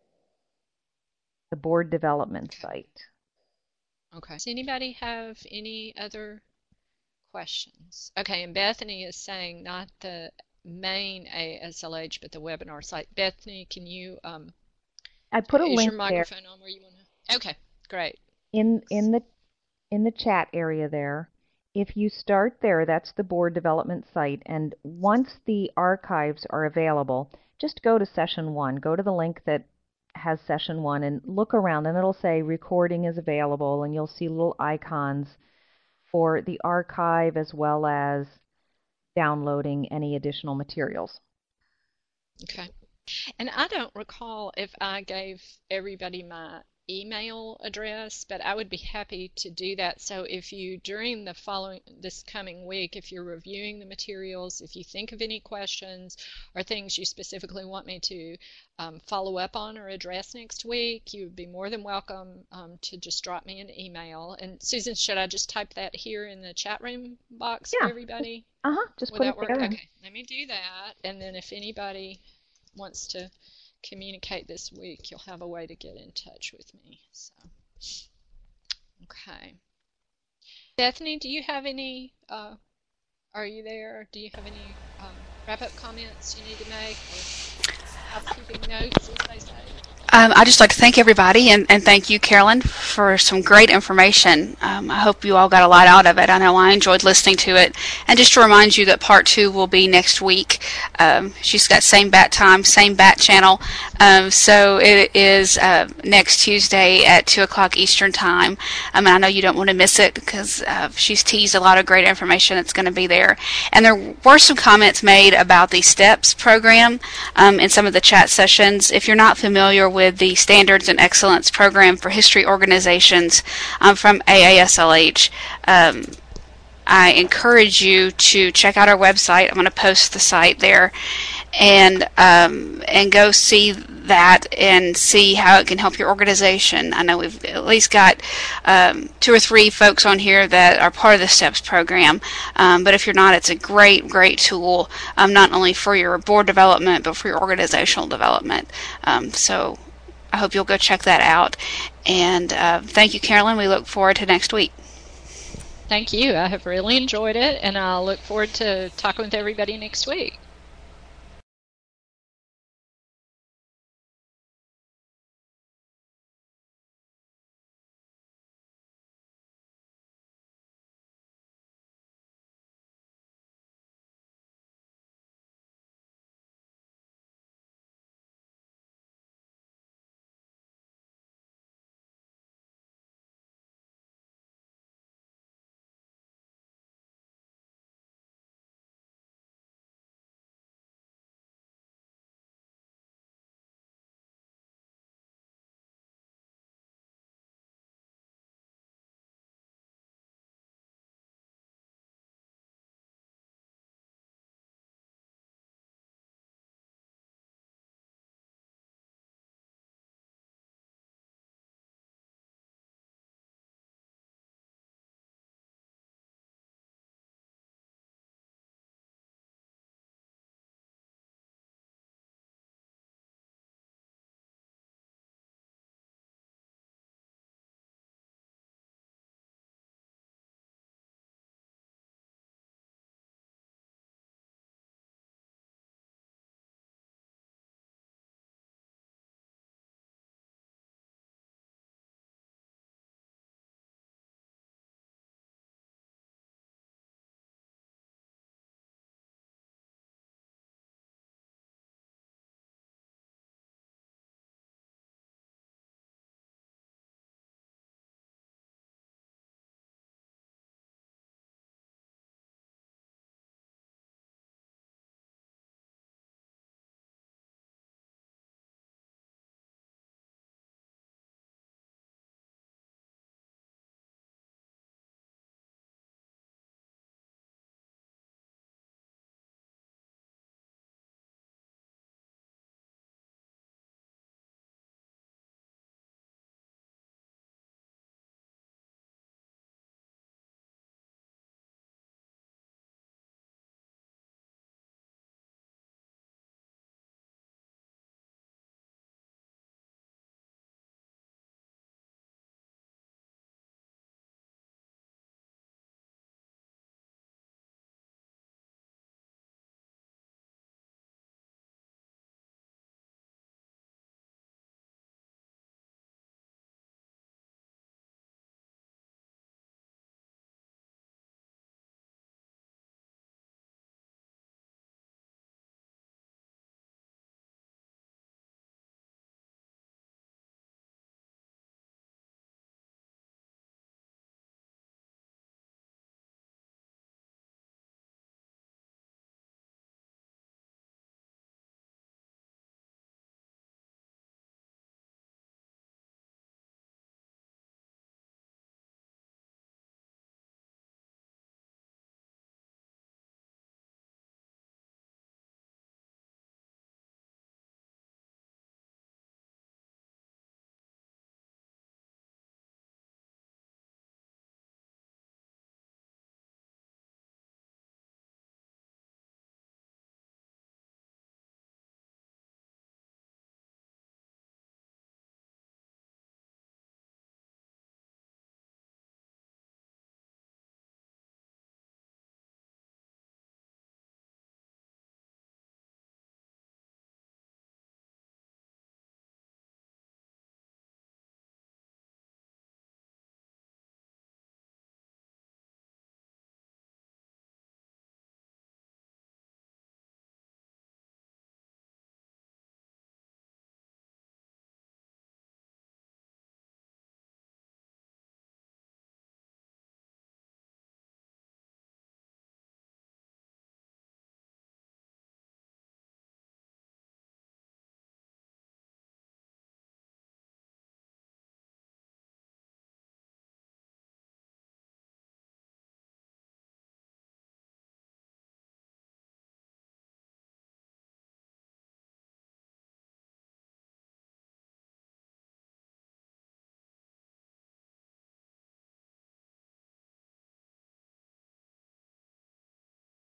the board development site.
Okay. Does anybody have any other questions? Okay, and Bethany is saying not the main A A S L H, but the webinar site. Bethany, can you, um,
I put a
is
link
your microphone on where you want to? Okay, great.
in in the in the chat area there. If you start there, that's the board development site, and once the archives are available, just go to session one. Go to the link that has session one and look around, and it'll say recording is available, and you'll see little icons for the archive as well as downloading any additional materials.
Okay. And I don't recall if I gave everybody my email address, but I would be happy to do that. So if you, during the following, this coming week, if you're reviewing the materials, if you think of any questions or things you specifically want me to um, follow up on or address next week, you would be more than welcome um, to just drop me an email. And Susan, should I just type that here in the chat room box
Yeah.
for everybody?
Uh-huh, just
Would
put
that
it
work?
there.
Okay, let me do that. And then if anybody wants to communicate this week, you'll have a way to get in touch with me. So, okay. Bethany, do you have any, uh, are you there? Do you have any um, wrap-up comments you need to make, or housekeeping notes, as they say?
Um, I'd just like to thank everybody, and, and thank you, Carolyn, for some great information. Um, I hope you all got a lot out of it. I know I enjoyed listening to it. And just to remind you that part two will be next week. Um, she's got same bat time, same bat channel. Um, so it is uh, next Tuesday at two o'clock Eastern time. Um, and I know you don't want to miss it because uh, she's teased a lot of great information that's going to be there. And there were some comments made about the STEPS program um, in some of the chat sessions. If you're not familiar with with the Standards and Excellence Program for History Organizations um, from A A S L H. Um, I encourage you to check out our website. I'm going to post the site there, and um, and go see that and see how it can help your organization. I know we've at least got um, two or three folks on here that are part of the STEPS program, um, but if you're not, it's a great, great tool, um, not only for your board development, but for your organizational development. Um, so I hope you'll go check that out. And uh, thank you, Carolyn. We look forward to next week.
Thank you. I have really enjoyed it, and I'll look forward to talking with everybody next week.